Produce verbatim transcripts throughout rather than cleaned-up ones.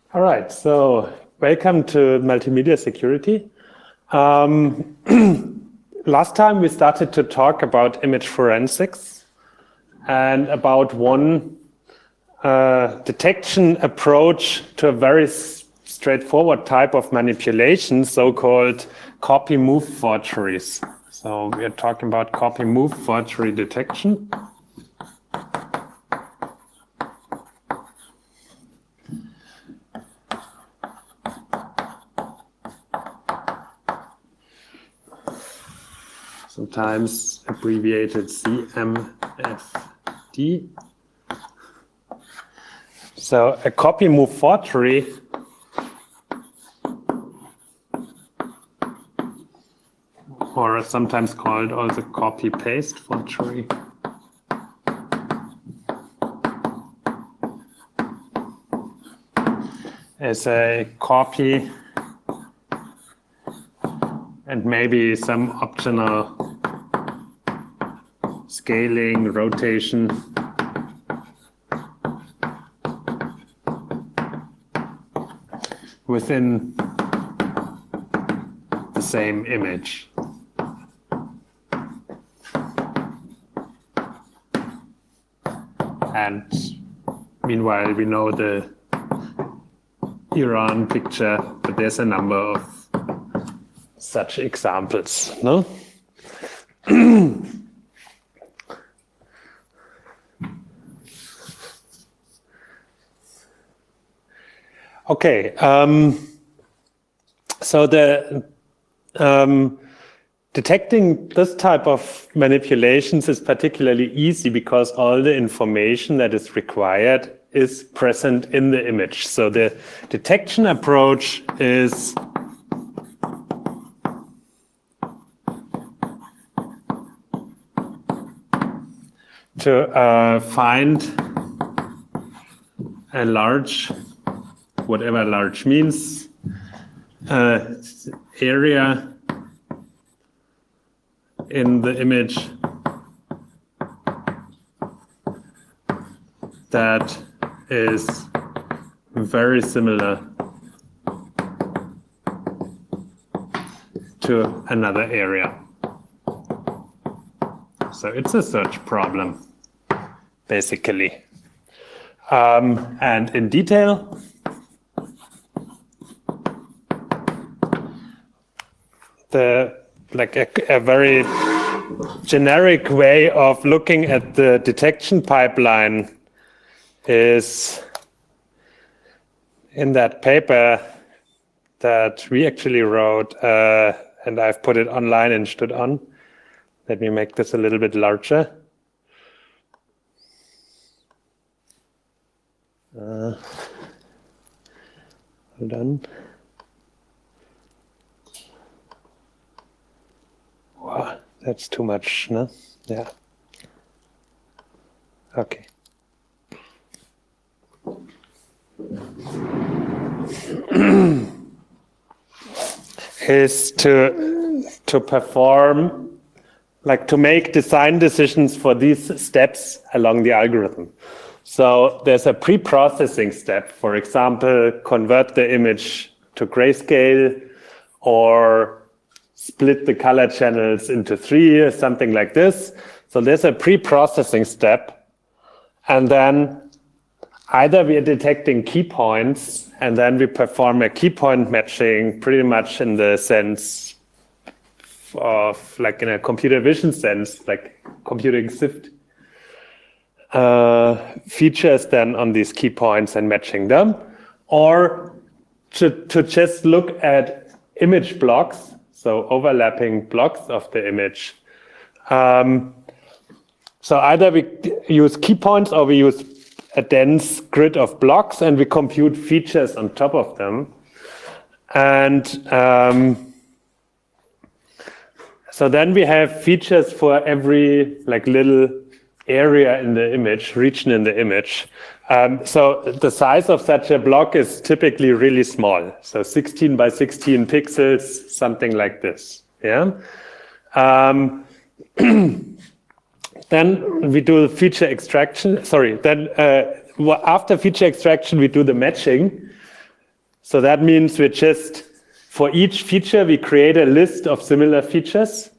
All right, so welcome to Multimedia Security. Um, last time we started to talk about image forensics and about one uh, detection approach to a very straightforward type of manipulation, so-called copy-move forgeries. So we are talking about copy-move forgery detection. Sometimes abbreviated C M F D. So a copy-move forgery or sometimes called also copy-paste forgery. Is a copy and maybe some optional scaling, rotation. Within the same image. And meanwhile, we know the Iran picture, but there's a number of such examples, no? Okay, um, so the um, detecting this type of manipulations is particularly easy because all the information that is required is present in the image. So the detection approach is to uh, find a large, whatever large means, uh, area in the image that is very similar to another area. So it's a search problem, basically. Um, and in detail, the like a, a very generic way of looking at the detection pipeline is in that paper that we actually wrote, uh, and I've put it online in StudOn. Let me make this a little bit larger. Uh, hold on. Wow, that's too much, no? Yeah. Okay. Is to to perform, like to make design decisions for these steps along the algorithm. So there's a pre-processing step, for example, convert the image to grayscale or split the color channels into three or something like this. So there's a pre-processing step. And then either we are detecting key points and then we perform a key point matching pretty much in the sense of like in a computer vision sense, like computing SIFT uh, features then on these key points and matching them, or to, to just look at image blocks, so overlapping blocks of the image. Um, so either we use key points or we use a dense grid of blocks and we compute features on top of them. And um, so then we have features for every like little area in the image, region in the image. Um, so the size of such a block is typically really small. So sixteen by sixteen pixels, something like this. Yeah. Um, then we do feature extraction. Sorry. Then uh, after feature extraction, we do the matching. So that means we just, for each feature, we create a list of similar features.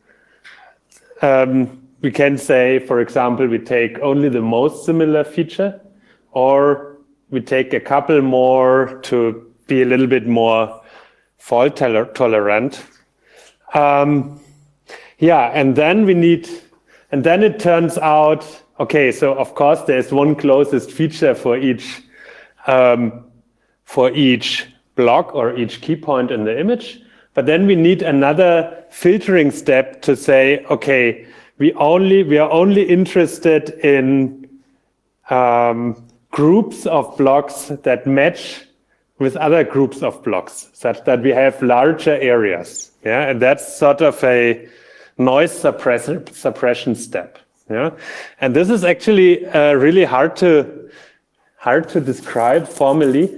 Um, we can say, for example, we take only the most similar feature, or we take a couple more to be a little bit more fault toler tolerant. Um, yeah, and then we need, and then it turns out, okay, so of course there's one closest feature for each, um, for each block or each key point in the image. But then we need another filtering step to say, okay, we only we are only interested in um, groups of blocks that match with other groups of blocks, such that we have larger areas. Yeah, and that's sort of a noise suppressor, suppression step. Yeah, and this is actually uh, really hard to hard to describe formally.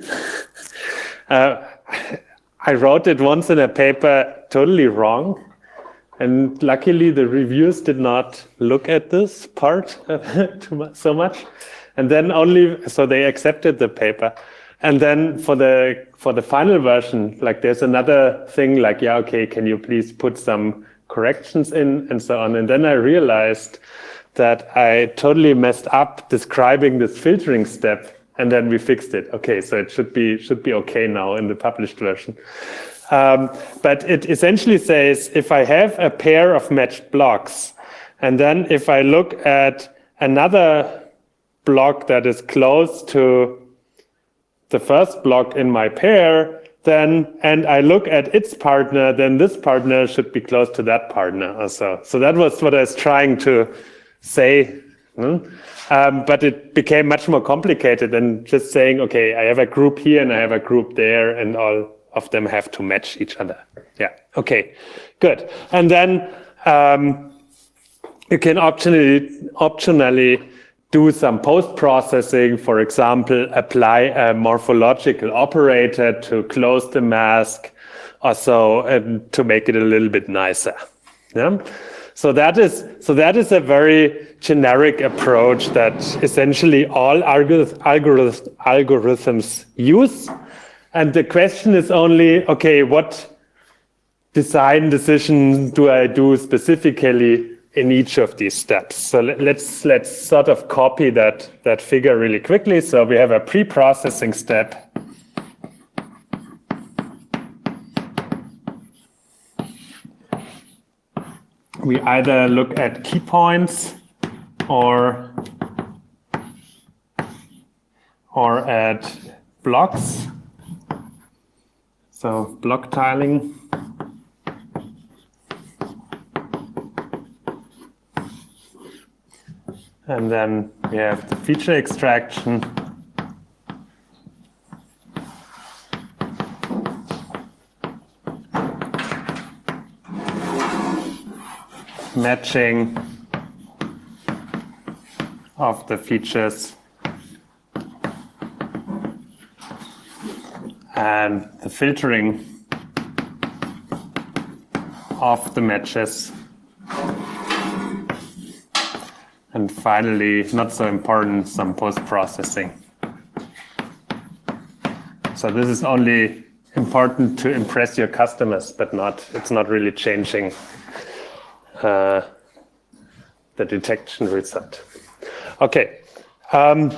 uh, I wrote it once in a paper totally wrong, and luckily the reviewers did not look at this part too much, so much, and then only so they accepted the paper. And then for the for the final version, like there's another thing like, yeah, okay, can you please put some corrections in and so on. And then I realized that I totally messed up describing this filtering step, and then we fixed it. Okay, so it should be should be okay now in the published version. Um, but it essentially says if I have a pair of matched blocks, and then if I look at another block that is close to the first block in my pair, then, and I look at its partner, then this partner should be close to that partner also. So that was what I was trying to say. Hmm? Um, but it became much more complicated than just saying, okay, I have a group here and I have a group there, and all of them have to match each other. Yeah, okay, good. And then um, you can optionally, optionally do some post-processing, for example, apply a morphological operator to close the mask or so, and to make it a little bit nicer. Yeah? So that is so that is a very generic approach that essentially all algorithm, algorithm, algorithms use. And the question is only, okay, what design decision do I do specifically in each of these steps? So let's let's sort of copy that that figure really quickly. So we have a pre-processing step. We either look at key points or or at blocks. So block tiling. And then we have the feature extraction. Matching of the features. And the filtering of the matches. And finally, not so important, some post-processing. So this is only important to impress your customers, but not, it's not really changing uh, the detection result. Okay. Um,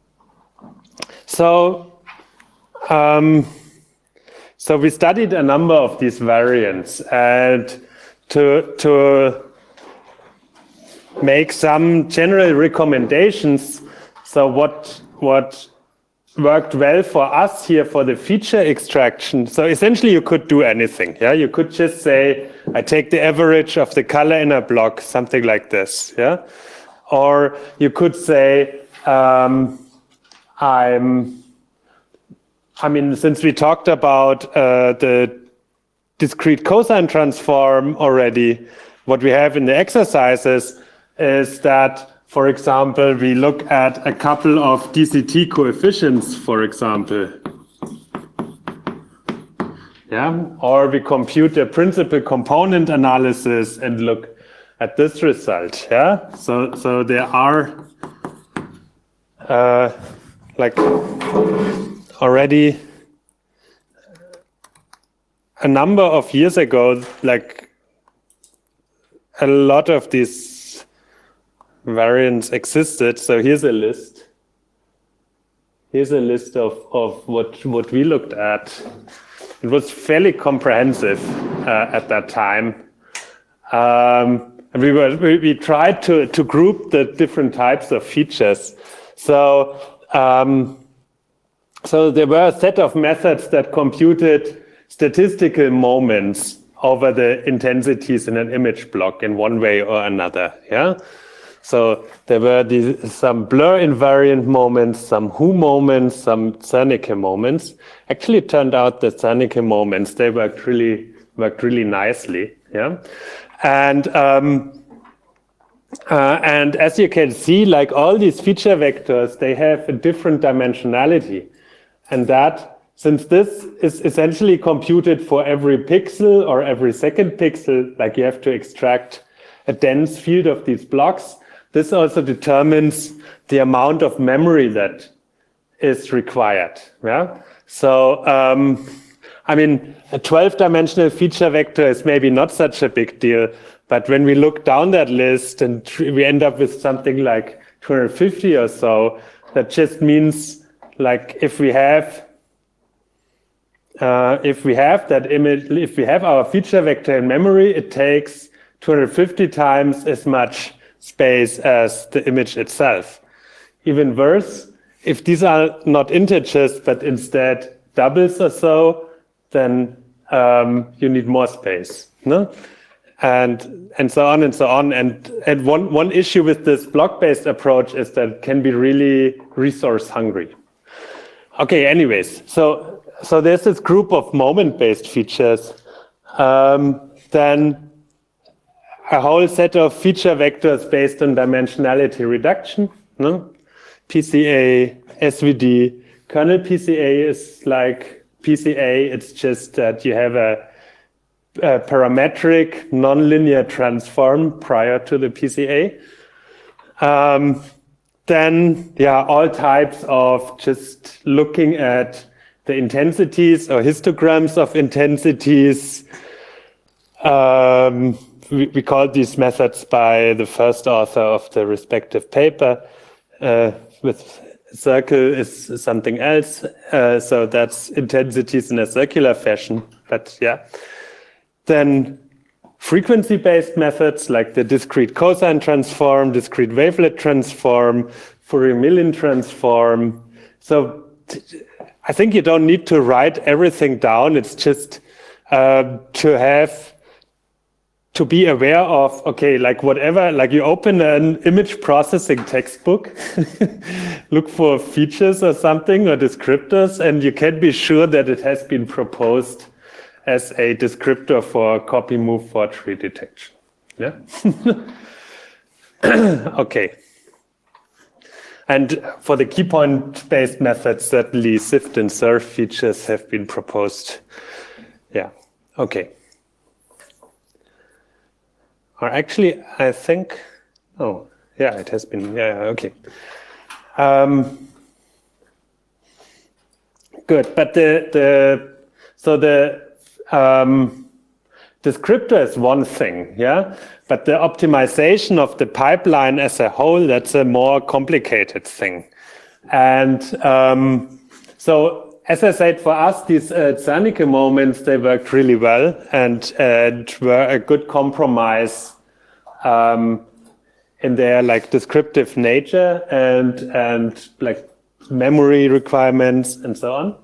so, um, so we studied a number of these variants, and to, to make some general recommendations. So what what worked well for us here for the feature extraction. So essentially you could do anything. Yeah, you could just say, I take the average of the color in a block, something like this. Yeah, or you could say, um, I'm. I mean, since we talked about uh, the discrete cosine transform already, what we have in the exercises is that, for example, we look at a couple of D C T coefficients, for example. Yeah, or we compute a principal component analysis and look at this result. Yeah, so so there are uh, like already a number of years ago, like a lot of these variants existed. So here's a list. Here's a list of, of what, what we looked at. It was fairly comprehensive uh, at that time. Um, and we, were, we, we tried to, to group the different types of features. So, um, so there were a set of methods that computed statistical moments over the intensities in an image block in one way or another. Yeah. So there were these, some blur invariant moments, some Hu moments, some Zernike moments. Actually, it turned out that Zernike moments, they worked really worked really nicely. Yeah, and um, uh, and as you can see, like all these feature vectors, they have a different dimensionality, and that since this is essentially computed for every pixel or every second pixel, like you have to extract a dense field of these blocks. This also determines the amount of memory that is required. Yeah. So, um, I mean, a twelve-dimensional feature vector is maybe not such a big deal, but when we look down that list and we end up with something like two hundred fifty or so, that just means like if we have uh, if we have that image, if we have our feature vector in memory, it takes two hundred fifty times as much space as the image itself. Even worse, if these are not integers, but instead doubles or so, then um, you need more space, no? And and so on and so on. And and one one issue with this block-based approach is that it can be really resource hungry. Okay, anyways, so so there's this group of moment-based features. Um, then a whole set of feature vectors based on dimensionality reduction, no? P C A, S V D. Kernel P C A is like P C A. It's just that you have a, a parametric nonlinear transform prior to the P C A. Um, then, yeah, all types of just looking at the intensities or histograms of intensities. Um, We, we called these methods by the first author of the respective paper. Uh, with circle is something else, uh, so that's intensities in a circular fashion. But yeah, then frequency-based methods like the discrete cosine transform, discrete wavelet transform, Fourier-Millin transform. So I think you don't need to write everything down. It's just uh, to have to be aware of, okay, like whatever, like you open an image processing textbook, look for features or something or descriptors, and you can be sure that it has been proposed as a descriptor for copy, move, forgery detection. Yeah. Okay. And for the key point based methods, certainly sift and surf features have been proposed. Yeah. Okay. Or actually, I think, oh, yeah, it has been, yeah, okay. Um, good, but the, the so the um, descriptor is one thing, yeah? But the optimization of the pipeline as a whole, that's a more complicated thing. And um, so, as I said, for us, these uh, Zernike moments, they worked really well and, and were a good compromise um, in their like descriptive nature and, and like memory requirements and so on.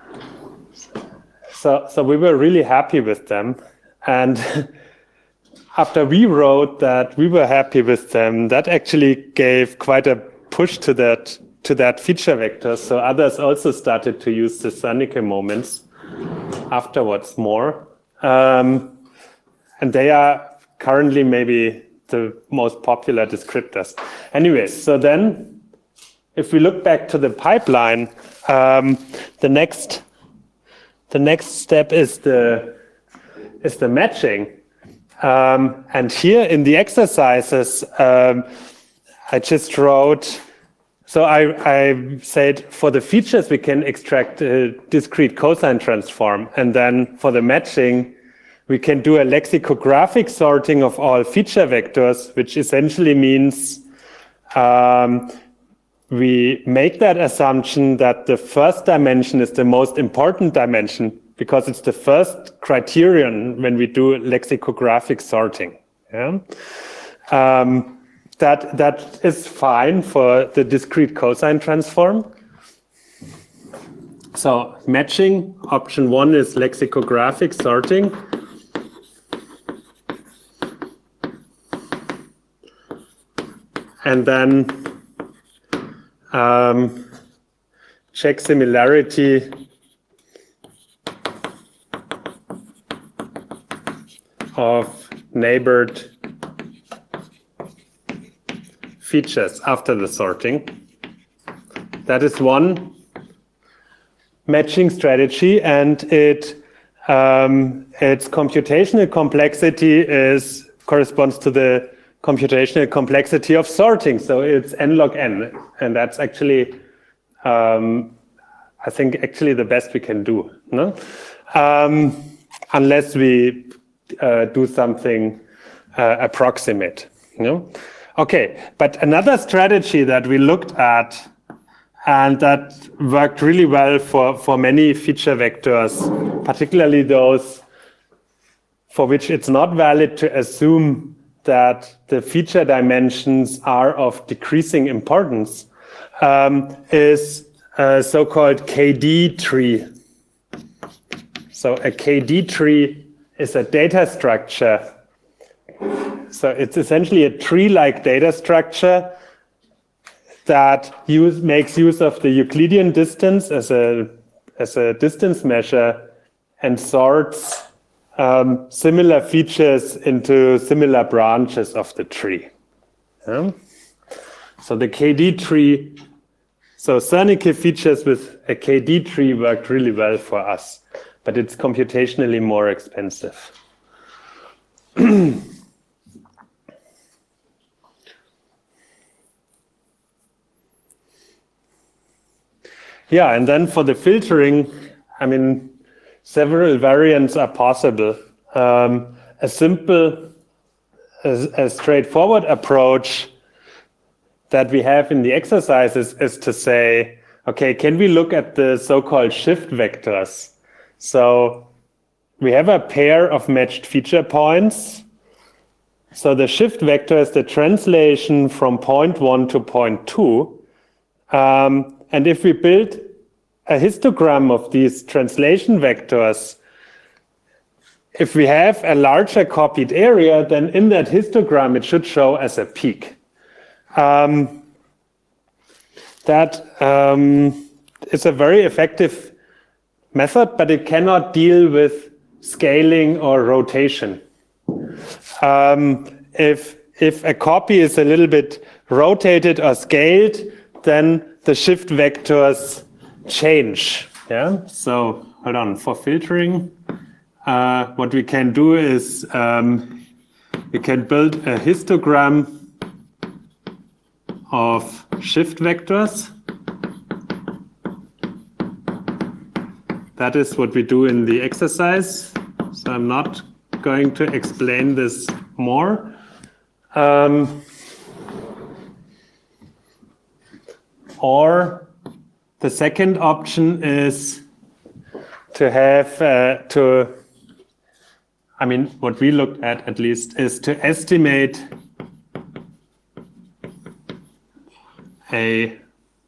So, so we were really happy with them. And after we wrote that we were happy with them, that actually gave quite a push to that to that feature vector. So others also started to use the Zernike moments afterwards more. Um, and they are currently maybe the most popular descriptors. Anyways, so then if we look back to the pipeline, um, the next the next step is the is the matching. Um, and here in the exercises, um, I just wrote so I, I said for the features we can extract a discrete cosine transform, and then for the matching we can do a lexicographic sorting of all feature vectors, which essentially means um, we make that assumption that the first dimension is the most important dimension because it's the first criterion when we do lexicographic sorting. Yeah? Um, that, that is fine for the discrete cosine transform. So matching, option one is lexicographic sorting. And then um, check similarity of neighbored features after the sorting. That is one matching strategy, and it um, its computational complexity is corresponds to the computational complexity of sorting. So it's n log n, and that's actually, um, I think, actually the best we can do, no? Um, unless we uh, do something uh, approximate, you know? Okay, but another strategy that we looked at and that worked really well for, for many feature vectors, particularly those for which it's not valid to assume that the feature dimensions are of decreasing importance, um, is a so-called K D tree. So a K D tree is a data structure. So it's essentially a tree-like data structure that use, makes use of the Euclidean distance as a, as a distance measure and sorts um, similar features into similar branches of the tree. Yeah? So the K D tree, so Zernike features with a K D tree worked really well for us, but it's computationally more expensive. Yeah, and then for the filtering, I mean, several variants are possible. Um, a simple, a, a straightforward approach that we have in the exercises is to say, okay, can we look at the so-called shift vectors? So we have a pair of matched feature points. So the shift vector is the translation from point one to point two. Um, And if we build a histogram of these translation vectors, if we have a larger copied area, then in that histogram it should show as a peak. Um, that um, is a very effective method, but it cannot deal with scaling or rotation. Um, if, if a copy is a little bit rotated or scaled, then the shift vectors change. Yeah. So hold on. For filtering, uh, what we can do is um, we can build a histogram of shift vectors. That is what we do in the exercise. So I'm not going to explain this more. Um, Or the second option is to have uh, to, I mean, what we looked at at least is to estimate a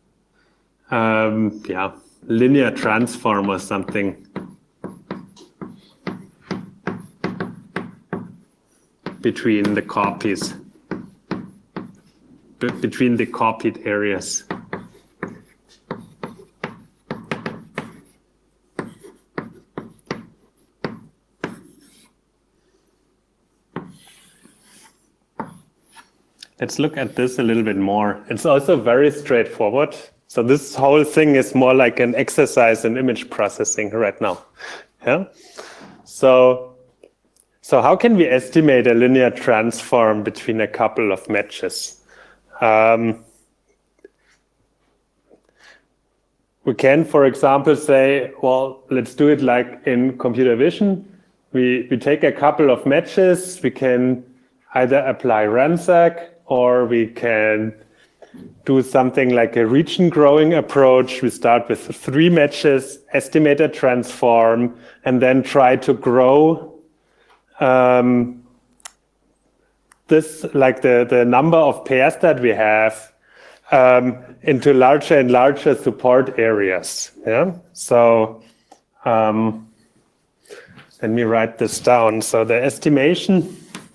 um, yeah, linear transform or something. Between the copies, be between the copied areas. Let's look at this a little bit more. It's also very straightforward. So this whole thing is more like an exercise in image processing right now. Yeah. So, so how can we estimate a linear transform between a couple of matches? Um, we can, for example, say, well, let's do it like in computer vision. We, we take a couple of matches. We can either apply ransack, or we can do something like a region growing approach. We start with three matches, estimate a transform, and then try to grow um, this, like the, the number of pairs that we have, um, into larger and larger support areas. Yeah. So um, let me write this down. So the estimation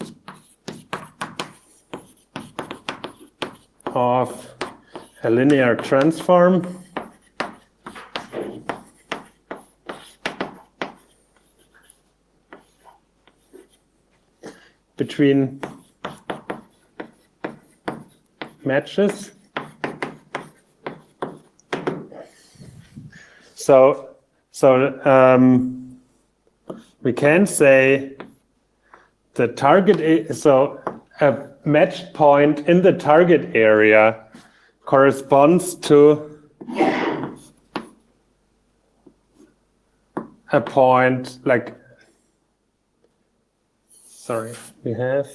of a linear transform between matches. So, so um, we can say the target, so a matched point in the target area corresponds to a point like, sorry, we have,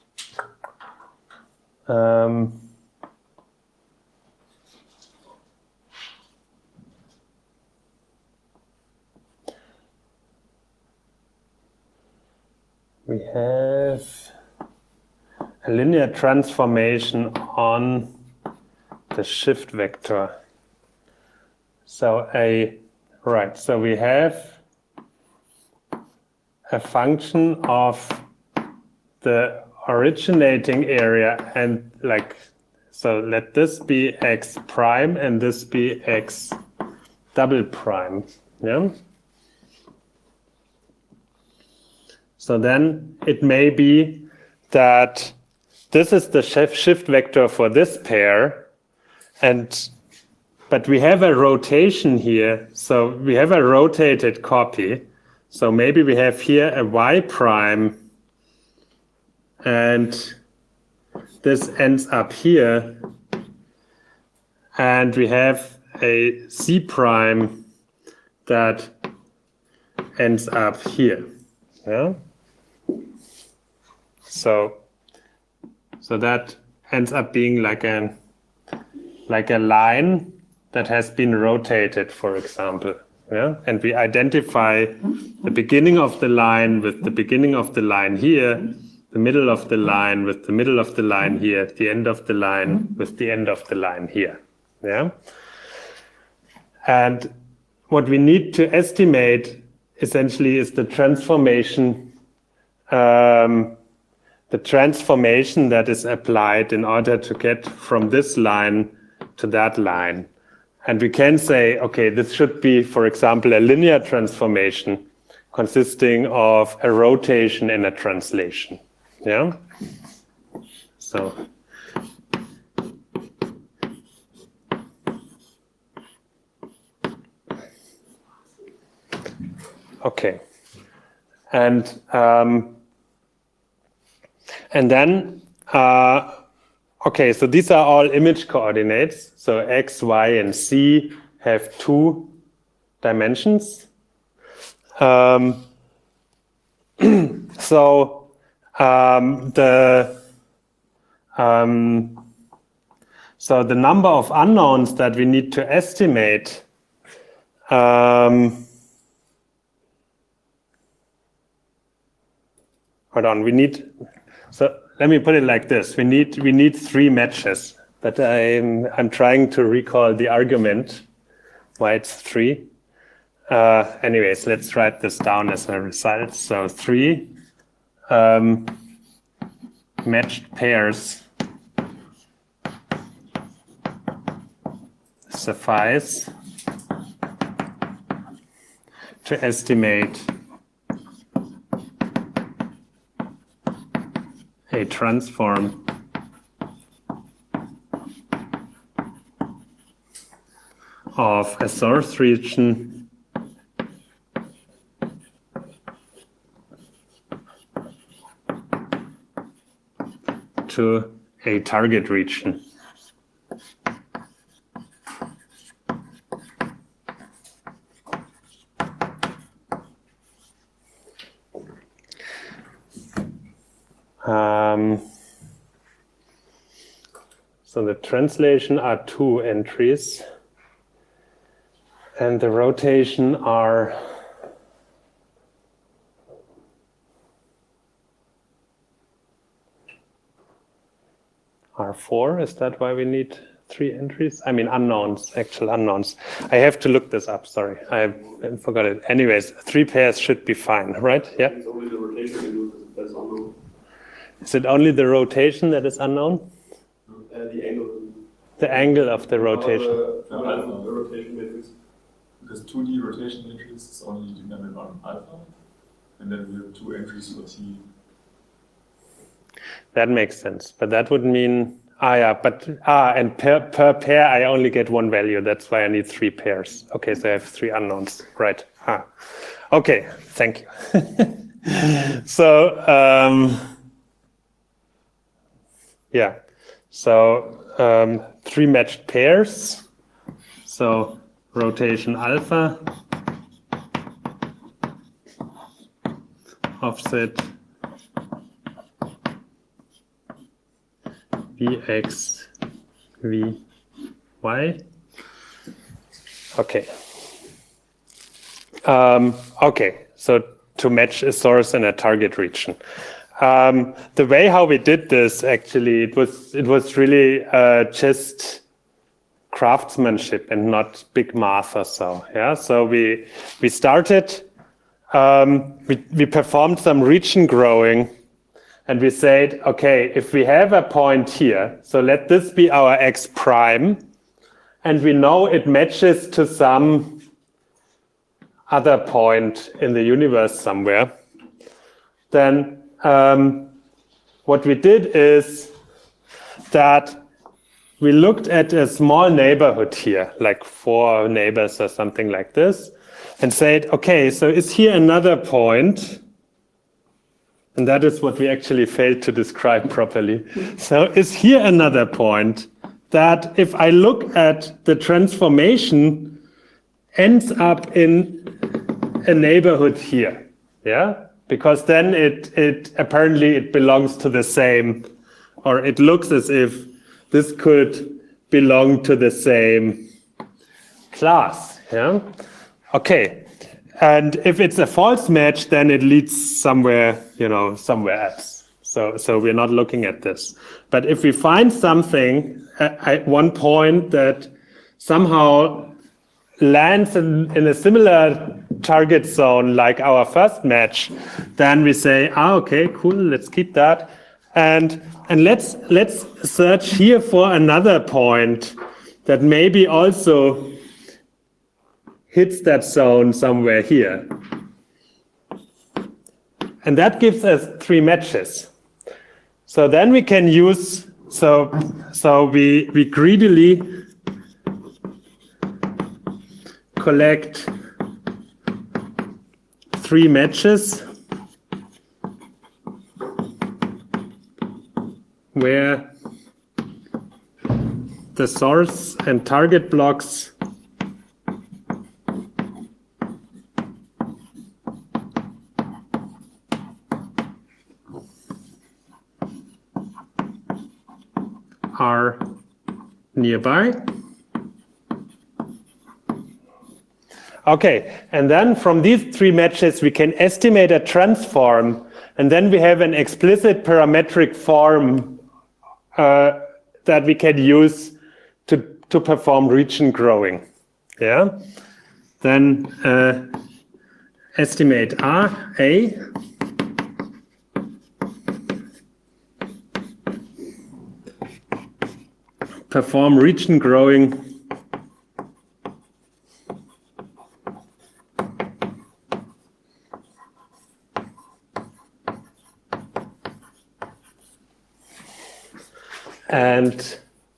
um, we have a linear transformation on the shift vector. So a, right, so we have a function of the originating area, and like, so let this be x prime and this be x double prime, yeah? So then it may be that this is the shift vector for this pair, and but we have a rotation here, so we have a rotated copy. So maybe we have here a y prime, and this ends up here, and we have a c prime that ends up here. Yeah. So, so that ends up being like a like a line that has been rotated, for example. Yeah, and we identify the beginning of the line with the beginning of the line here, the middle of the line with the middle of the line here, the end of the line with the end of the line here. Yeah, and what we need to estimate essentially is the transformation, um, the transformation that is applied in order to get from this line to that line. And we can say, okay, this should be, for example, a linear transformation consisting of a rotation and a translation. Yeah. So. Okay. And um, and then uh, okay, so these are all image coordinates. So x, y, and z have two dimensions. Um, so um, the um, so the number of unknowns that we need to estimate. Um, hold on, we need. So let me put it like this: we need we need three matches. But I'm I'm trying to recall the argument why it's three. Uh, anyways, let's write this down as a result. So three um, matched pairs suffice to estimate a transform of a source region to a target region. Um, so the translation are two entries, and the rotation are are four. Is that why we need three entries? I mean, unknowns, actual unknowns. I have to look this up. Sorry, I forgot it. Anyways, three pairs should be fine, right? Yeah. It's only the rotation that's unknown. Is it only the rotation that is unknown? Uh, the angle. The angle of the rotation. The, the, the, the rotation matrix. Because two D rotation matrix is only dependent on alpha, and then we have two entries for T. That makes sense, but that would mean ah yeah, but ah and per per pair I only get one value. That's why I need three pairs. Okay, so I have three unknowns, right? Ah, okay, thank you. So um, yeah, so um, three matched pairs. So rotation alpha, offset Vx, Vy. Okay. Um, okay, so to match a source and a target region. Um, the way how we did this, actually, it was it was really uh, just craftsmanship and not big math or so. Yeah. So we we started. Um, we we performed some region growing. And we said, okay, if we have a point here, so let this be our x prime, and we know it matches to some other point in the universe somewhere, then um, what we did is that we looked at a small neighborhood here, like four neighbors or something like this, and said, okay, so is here another point? And that is what we actually failed to describe properly. So is here another point that if I look at the transformation ends up in a neighborhood here, yeah? Because then it, it apparently it belongs to the same, or it looks as if this could belong to the same class, yeah? Okay. And if it's a false match, then it leads somewhere, you know, somewhere else. So, so we're not looking at this. But if we find something at, at one point that somehow lands in, in a similar target zone like our first match, then we say, ah, okay, cool, let's keep that. And, and let's, let's search here for another point that maybe also hits that zone somewhere here. And that gives us three matches. So then we can use, so, so we, we greedily collect three matches where the source and target blocks are nearby. Okay, and then from these three matches, we can estimate a transform, and then we have an explicit parametric form uh, that we can use to, to perform region growing. Yeah. Then uh, estimate R, A. Perform region growing and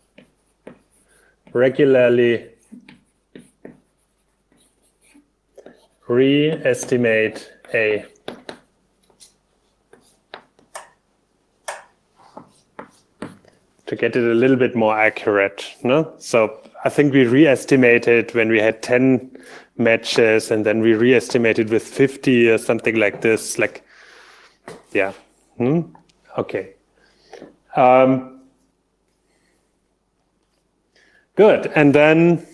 regularly re-estimate A. To get it a little bit more accurate, no? So I think we re-estimated when we had ten matches, and then we re-estimated with fifty or something like this. Like, yeah, hmm? Okay. Um, good, and then,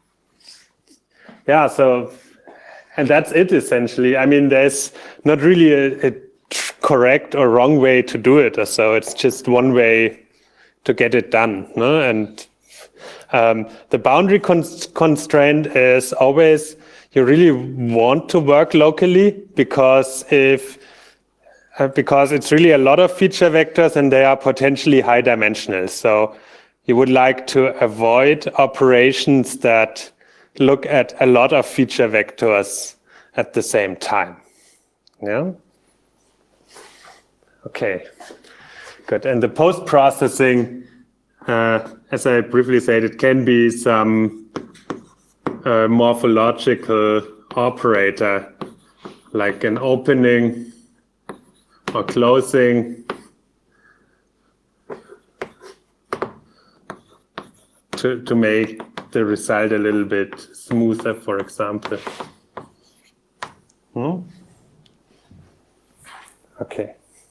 yeah, so, and that's it essentially. I mean, there's not really a, a correct or wrong way to do it, or so it's just one way to get it done, no? And um, the boundary cons constraint is always you really want to work locally, because if uh, because it's really a lot of feature vectors and they are potentially high dimensional. So you would like to avoid operations that look at a lot of feature vectors at the same time. Yeah. Okay. Good. And the post-processing, uh, as I briefly said, it can be some uh, morphological operator, like an opening or closing to, to make the result a little bit smoother, for example. Hmm? Okay.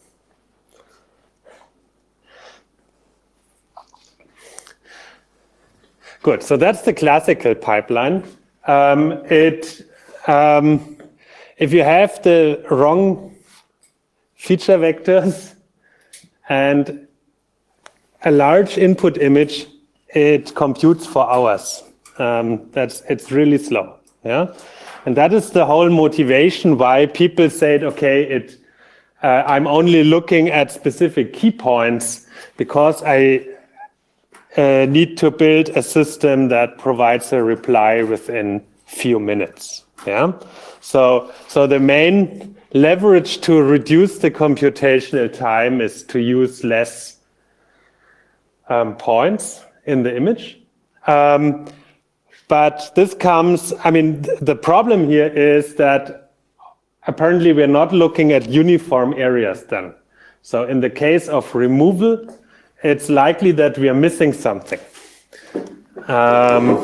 Good, so that's the classical pipeline. Um, it, um, if you have the wrong feature vectors and a large input image, it computes for hours. Um, that's, it's really slow, yeah? And that is the whole motivation why people said, okay, it, uh, I'm only looking at specific key points because I Uh, need to build a system that provides a reply within few minutes. Yeah. So, so the main leverage to reduce the computational time is to use less um, points in the image. Um, but this comes, I mean, th the problem here is that apparently we're not looking at uniform areas then. So in the case of removal, it's likely that we are missing something. Um,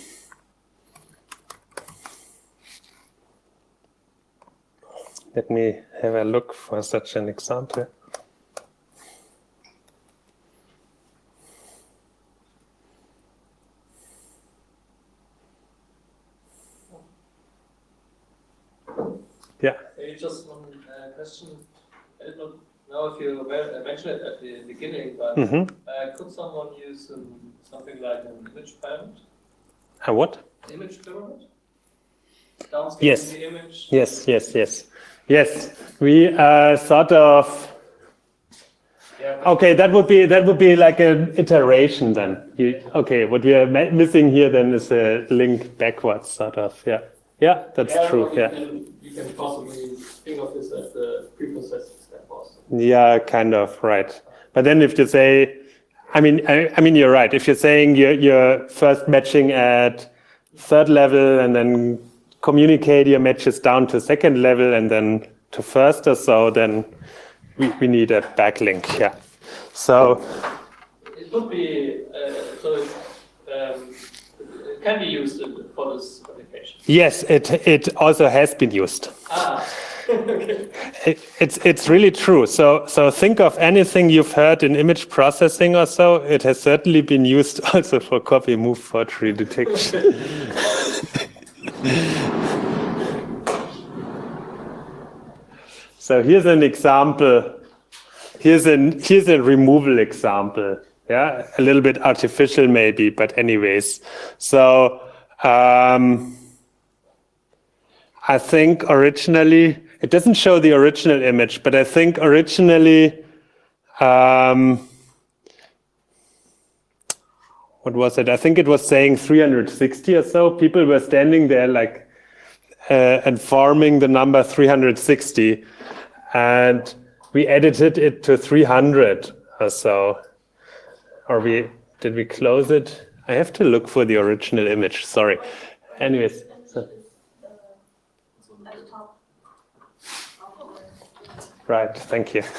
let me have a look for such an example. Yeah. Maybe just one uh, question. I did not know if you were- mentioned it at the beginning, but Mm-hmm. uh, could someone use um, something like an image pyramid? A what? Image pyramid? Downscaling Yes. the image? Yes, yes, yes. Yes, we uh, sort of, Yeah. okay, that would be that would be like an iteration then. You, okay, what we are ma- missing here then is a link backwards, sort of. Yeah, yeah, that's Yeah, true. or you Yeah, Can, you can possibly think of this as the preprocessing step also. yeah, kind of right. But then if you say, I mean, I, I mean, you're right. If you're saying you're you're first matching at third level and then communicate your matches down to second level and then to first or so, then we, we need a backlink. Yeah. So. It would be, uh, so it, um, it can be used for this application. Yes, it it also has been used. Ah, okay. It, it's it's really true. So so think of anything you've heard in image processing or so. It has certainly been used also for copy move forgery detection. So here's an example. Here's an here's a removal example. Yeah, a little bit artificial maybe, but anyways. So. Um, I think originally, it doesn't show the original image, but I think originally, um, what was it? I think it was saying three hundred sixty or so. People were standing there like uh, and forming the number three hundred sixty. And we edited it to three hundred or so. Or we, did we close it? I have to look for the original image, sorry. Anyways. So. Right, thank you.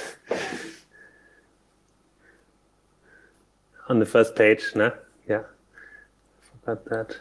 On the first page, no? Yeah, forgot that.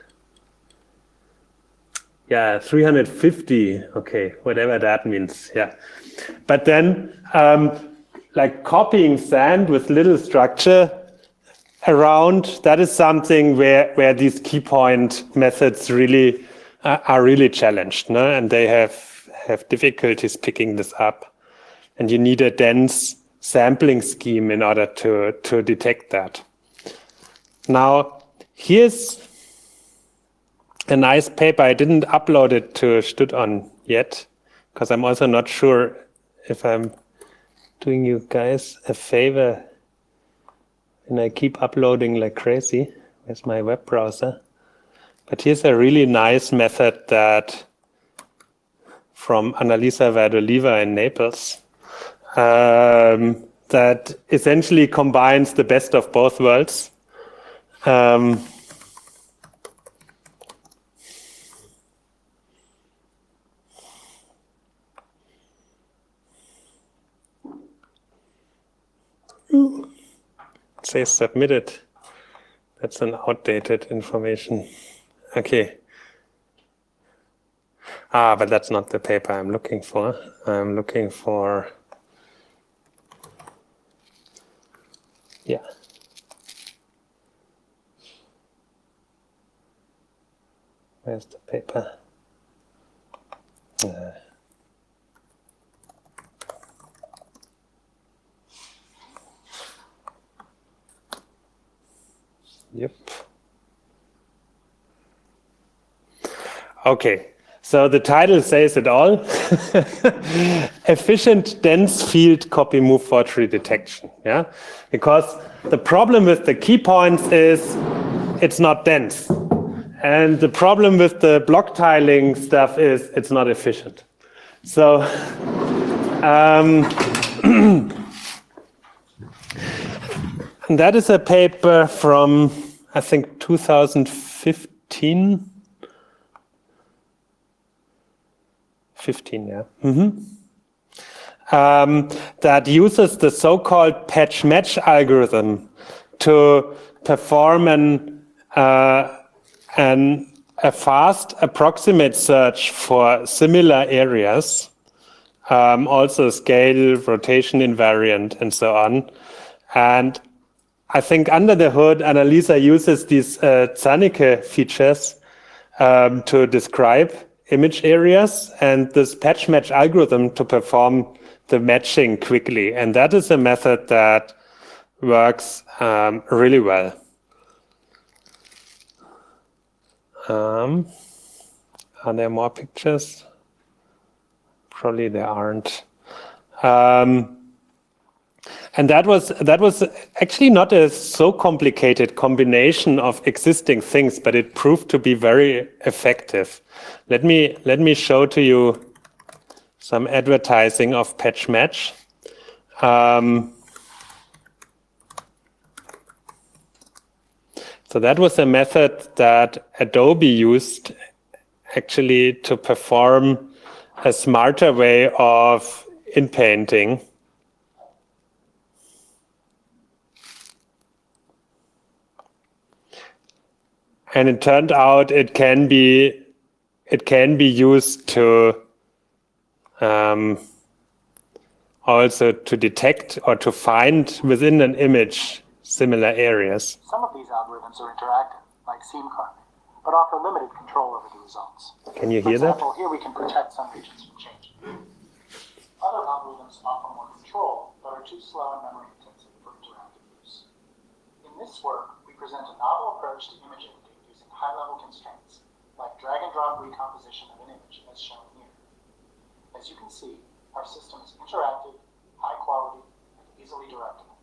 Yeah, three hundred fifty, okay, whatever that means, yeah. But then, um, like copying sand with little structure around, that is something where, where these key point methods really uh, are really challenged, no? And they have, have difficulties picking this up. And you need a dense sampling scheme in order to, to detect that. Now, here's a nice paper. I didn't upload it to StudOn yet, because I'm also not sure if I'm doing you guys a favor. And I keep uploading like crazy. Where's my web browser? But here's a really nice method that from Annalisa Verdoliva in Naples um, that essentially combines the best of both worlds. Um, it says submitted. That's an outdated information. Okay. Ah, but that's not the paper I'm looking for. I'm looking for, yeah. Where's the paper? Uh, yep. Okay. So the title says it all. Efficient dense field copy move forgery detection. Yeah, because the problem with the key points is it's not dense, and the problem with the block tiling stuff is it's not efficient. So um, and that is a paper from I think two thousand fifteen. fifteen, yeah. Mm-hmm. Um, that uses the so-called patch match algorithm to perform an, uh, an, a fast approximate search for similar areas, um, also scale, rotation invariant, and so on. And I think under the hood, Annalisa uses these uh, Zernike features um, to describe image areas and this patch match algorithm to perform the matching quickly. And that is a method that works um, really well. Um, are there more pictures? Probably there aren't. Um, and that was that was actually not a so complicated combination of existing things, but it proved to be very effective. Let me let me show to you some advertising of patch match. Um, so that was a method that Adobe used actually to perform a smarter way of inpainting. And it turned out it can be it can be used to um, also to detect or to find within an image similar areas. Some of these algorithms are interactive, like seam carving, but offer limited control over the results. Can you hear For example, that? here we can protect some regions from change. Other algorithms offer more control, but are too slow and memory intensive for interactive use. In this work, we present a novel approach to image editing using high-level constraints, like drag-and-drop recomposition of an image, as shown here. As you can see, our system is interactive, high-quality, and easily directable.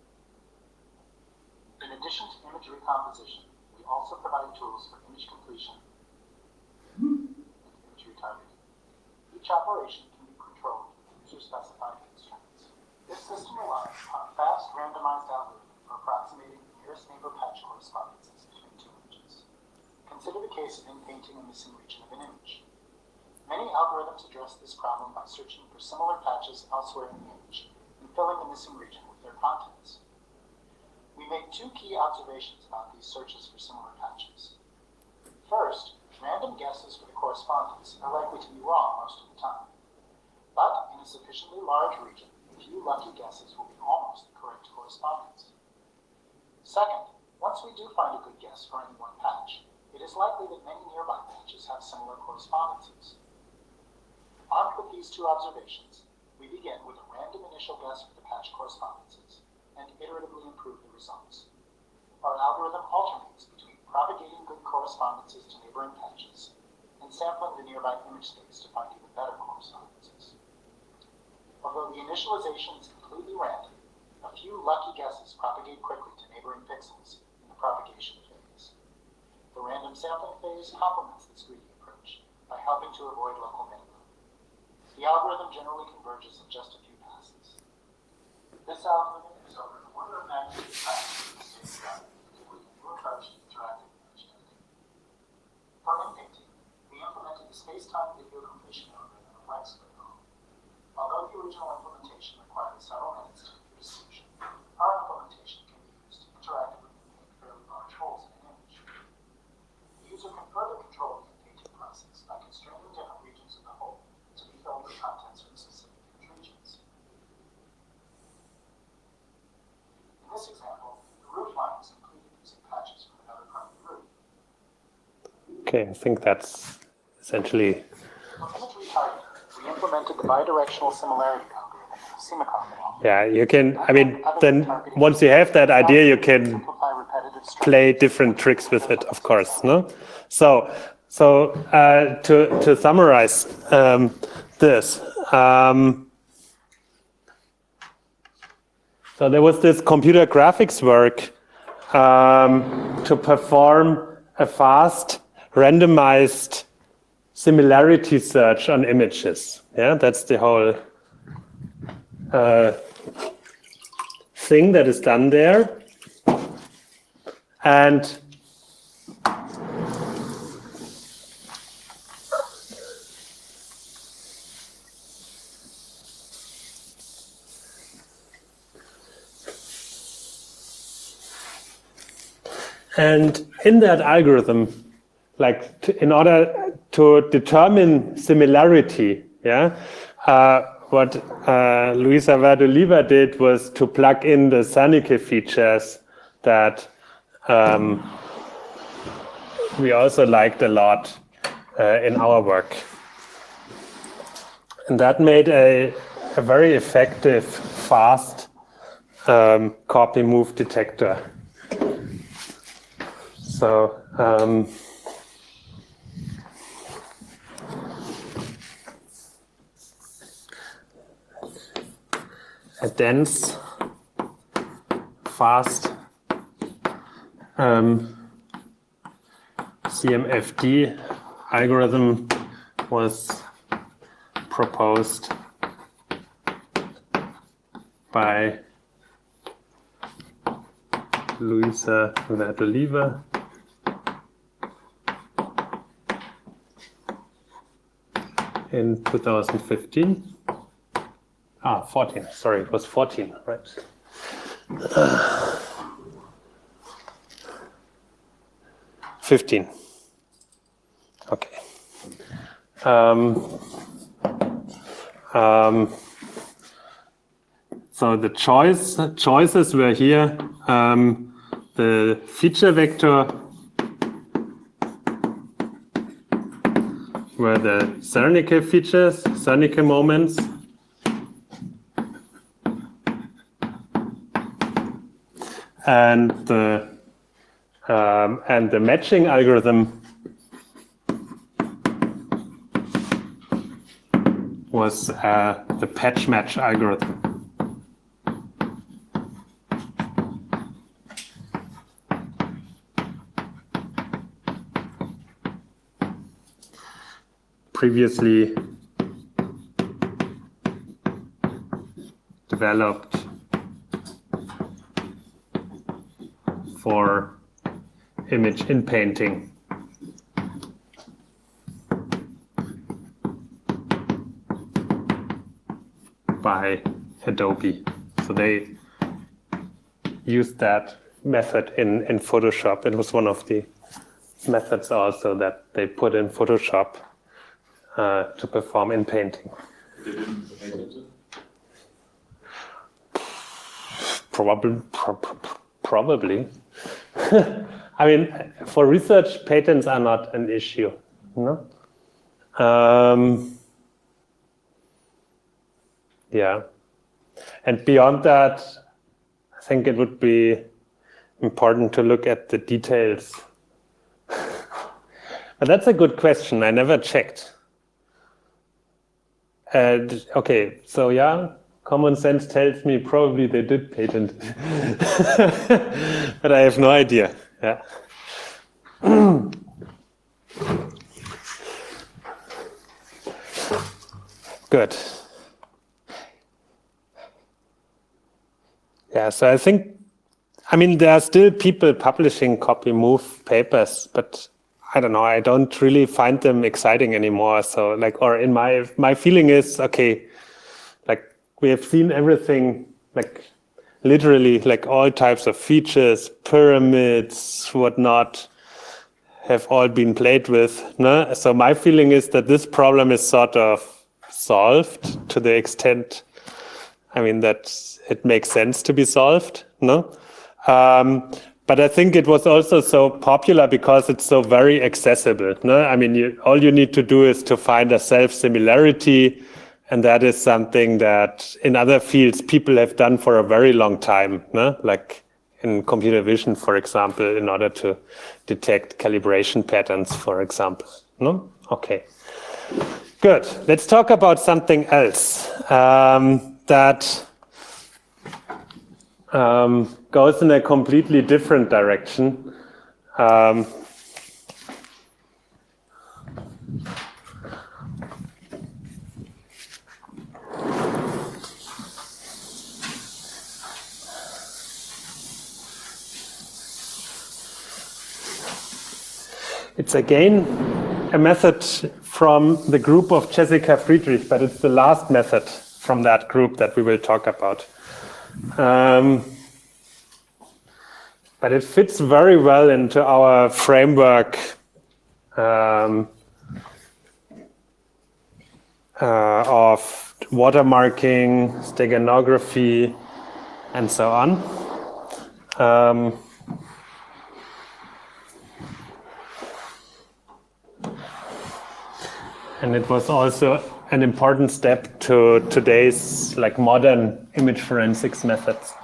In addition to image recomposition, we also provide tools for image completion and image retargeting. Each operation can be controlled with user-specified constraints. This system relies on a fast, randomized algorithm for approximating the nearest neighbor patch correspondences between two images. Consider the case of inpainting a missing region of an image. Many algorithms address this problem by searching for similar patches elsewhere in the image and filling the missing region with their contents. We make two key observations about these searches for similar patches. First, random guesses for the correspondence are likely to be wrong most of the time. But in a sufficiently large region, we few lucky guesses will be almost the correct correspondence. Second, once we do find a good guess for any one patch, it is likely that many nearby patches have similar correspondences. Armed with these two observations, we begin with a random initial guess for the patch correspondences and iteratively improve the results. Our algorithm alternates between propagating good correspondences to neighboring patches and sampling the nearby image space to find even better correspondences. Although the initialization is completely random, a few lucky guesses propagate quickly to neighboring pixels in the propagation phase. The random sampling phase complements this greedy approach by helping to avoid local minima. The algorithm generally converges in just a few passes. This algorithm is over an order of magnitude faster than the state strategy, with a new approach to interactive image editing. For inpainting, we implemented the space-time video completion algorithm of LexCode. Although the original implementation required several minutes to compute a solution, our implementation can be used to interactively inpaint fairly large holes in an image. The user can further control the inpainting process by constraining different regions of the hole to be filled with contents from specific image regions. In this example, the roof line is completed using patches from another part of the roof. Okay, I think that's essentially. For image retargeting, we implemented the bidirectional similarity algorithm of Simikov et al. Yeah, you can, I mean, then once you have that idea, you can Simplify repetitive structure. play different tricks with it, of course, no? So, so uh, to, to summarize um, this, um, so there was this computer graphics work um, to perform a fast, randomized similarity search on images. Yeah, that's the whole uh, thing that is done there. And And in that algorithm, like to, in order to determine similarity, yeah, uh, what uh, Luisa Verdoliva did was to plug in the Zernike features that um, we also liked a lot uh, in our work. And that made a, a very effective, fast um, copy move detector. So um, a dense, fast um, C M F D algorithm was proposed by Luisa Verdoliva in two thousand fifteen. Ah, fourteen. Sorry, it was fourteen, right? Uh, fifteen. Okay. Um, um, so the choice choices were here. Um, the feature vector were the Zernike features, Zernike moments. And the um, and the matching algorithm was uh, the patch match algorithm. Previously developed for image inpainting. By Adobe. So they used that method in, in Photoshop. It was one of the methods also that they put in Photoshop uh, to perform inpainting. They didn't patent it? Probably, pro- pro- probably. I mean, for research, patents are not an issue. No. Um, yeah, and beyond that, I think it would be important to look at the details. But that's a good question. I never checked. And okay, so yeah, common sense tells me probably they did patent, but I have no idea. Yeah. Good. Yeah, so I think, I mean, there are still people publishing copy-move papers, but I don't know, I don't really find them exciting anymore. So like, or in my, my feeling is, okay, like we have seen everything, like literally like all types of features, pyramids, whatnot, have all been played with. No? So my feeling is that this problem is sort of solved to the extent, I mean, that it makes sense to be solved. No, um, but I think it was also so popular because it's so very accessible. No, I mean, you, all you need to do is to find a self-similarity, and that is something that in other fields people have done for a very long time. No, like in computer vision, for example, in order to detect calibration patterns, for example. No, okay. Good. Let's talk about something else um, that um, goes in a completely different direction. Um, it's again a method from the group of Jessica Friedrich, but it's the last method from that group that we will talk about. Um, but it fits very well into our framework um, uh, of watermarking, steganography, and so on. Um, And it was also an important step to today's like modern image forensics methods.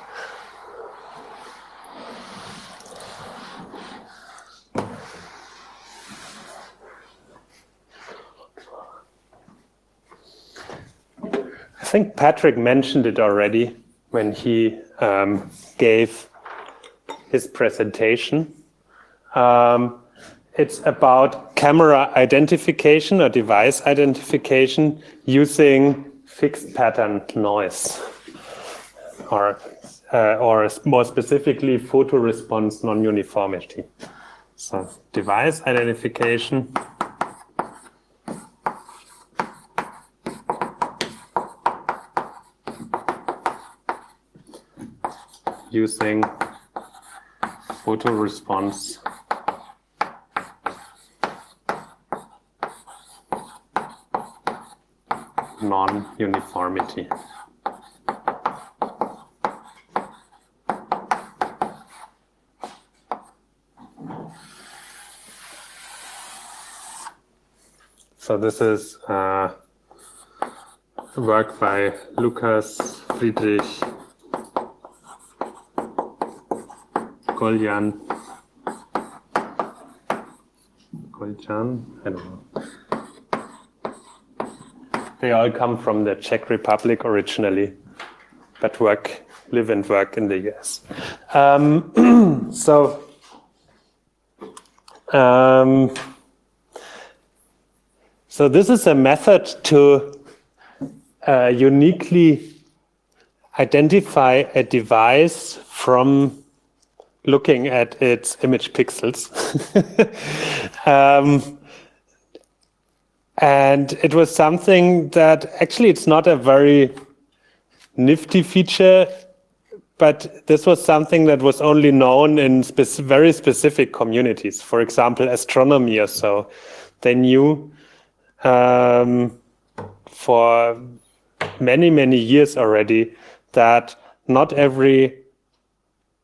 I think Patrick mentioned it already when he um, gave his presentation. Um, It's about camera identification or device identification using fixed pattern noise, or uh, or more specifically, photo response non-uniformity. So device identification using photo response non-uniformity. So this is uh, work by Lukas, Friedrich, Goljan, Goljan, I don't know. They all come from the Czech Republic originally, but work, live and work in the U S. Um, so, um, so this is a method to uh, uniquely identify a device from looking at its image pixels. um, And it was something that actually it's not a very nifty feature, but this was something that was only known in spec- very specific communities. For example, astronomy or so. They knew um, for many, many years already that not every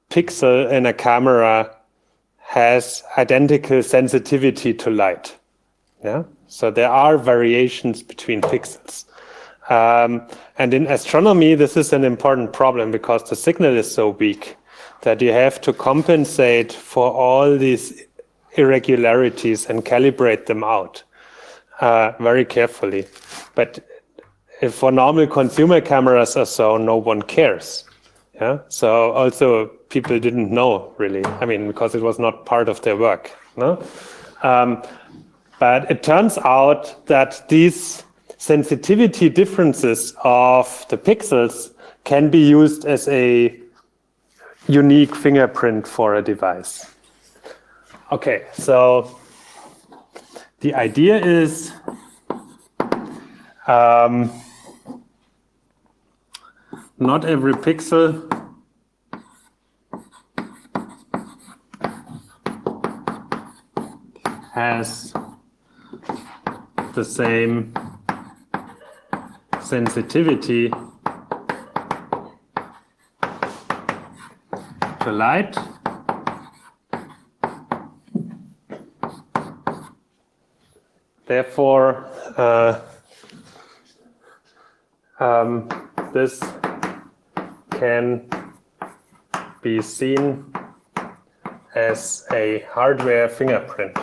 pixel in a camera has identical sensitivity to light. Yeah, so there are variations between pixels. Um, and in astronomy, this is an important problem because the signal is so weak that you have to compensate for all these irregularities and calibrate them out uh, very carefully. But if for normal consumer cameras or so, no one cares. Yeah. So also people didn't know really. I mean, because it was not part of their work. No. Um, but it turns out that these sensitivity differences of the pixels can be used as a unique fingerprint for a device. Okay, so the idea is um, not every pixel has the same sensitivity to light. Therefore, uh, um, this can be seen as a hardware fingerprint,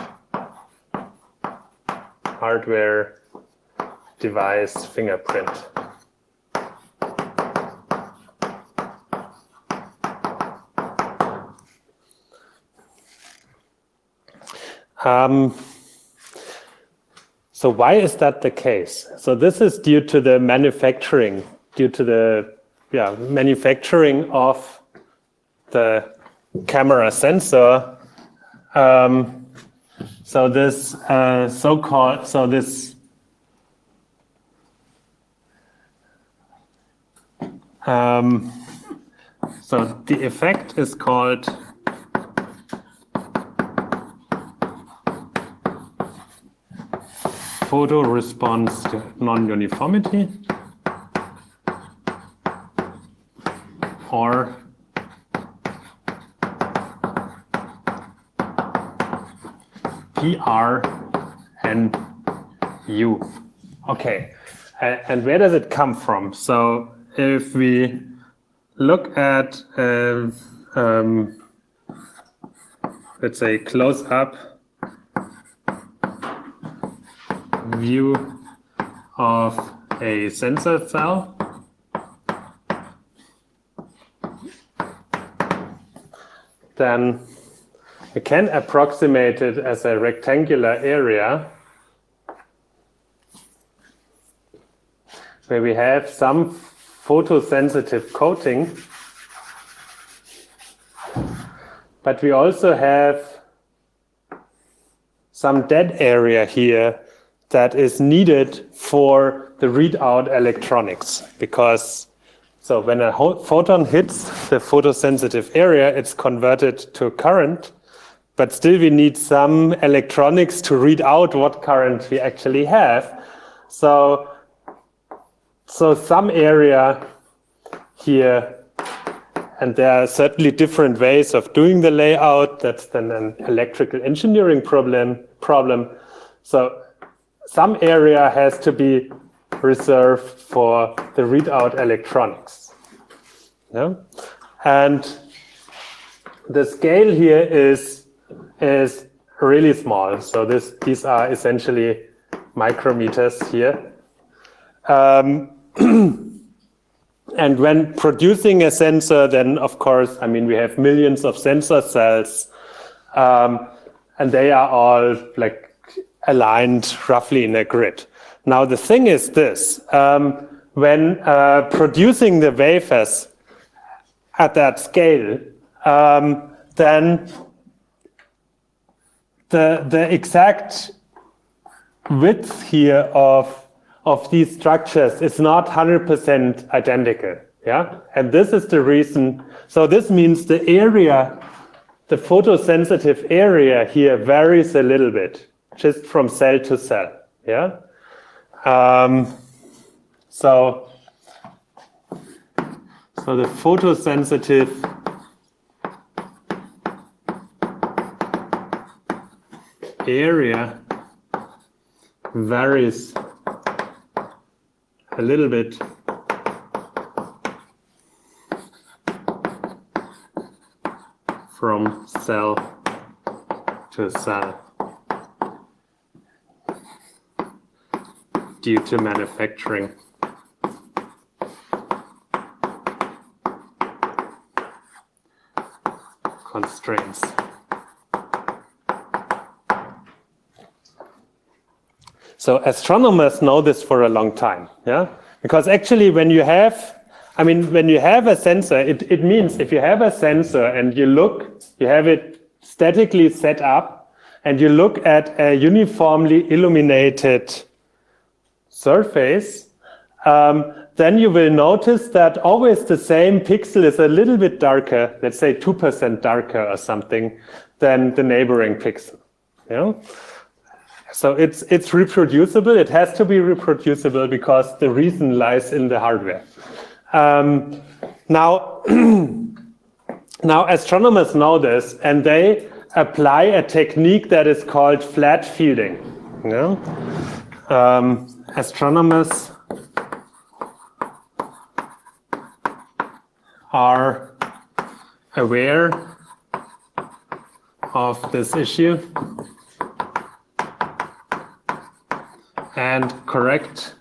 hardware device fingerprint. Um, so why is that the case? So this is due to the manufacturing, due to the yeah, manufacturing of the camera sensor. Um, so this uh, so-called, so this um, so the effect is called photo response non-uniformity, or P R N U. Okay, and where does it come from? So if we look at, uh, um, let's say, close-up view of a sensor cell, then we can approximate it as a rectangular area where we have some photosensitive coating, but we also have some dead area here that is needed for the readout electronics, because so when a photon hits the photosensitive area, it's converted to current, but still we need some electronics to read out what current we actually have. So, so some area here, and there are certainly different ways of doing the layout. That's then an electrical engineering problem. problem. So some area has to be reserved for the readout electronics. Yeah? And the scale here is, is really small. So this, these are essentially micrometers here. Um, and when producing a sensor, then of course, I mean, we have millions of sensor cells, um, and they are all like aligned roughly in a grid. Now the thing is this, um, when uh, producing the wafers at that scale, um, then the, the exact width here of, of these structures is not one hundred percent identical. Yeah, and this is the reason. So this means the area, the photosensitive area here varies a little bit, just from cell to cell. Yeah. Um, so, so the photosensitive area varies a little bit from cell to cell due to manufacturing constraints. So astronomers know this for a long time, yeah? Because actually when you have, I mean, when you have a sensor, it, it means if you have a sensor and you look, you have it statically set up, and you look at a uniformly illuminated surface, um, then you will notice that always the same pixel is a little bit darker, let's say two percent darker or something, than the neighboring pixel. You know? So it's, it's reproducible. It has to be reproducible because the reason lies in the hardware. Um, now, now, astronomers know this, and they apply a technique that is called flat fielding. You know? um, astronomers are aware of this issue and correct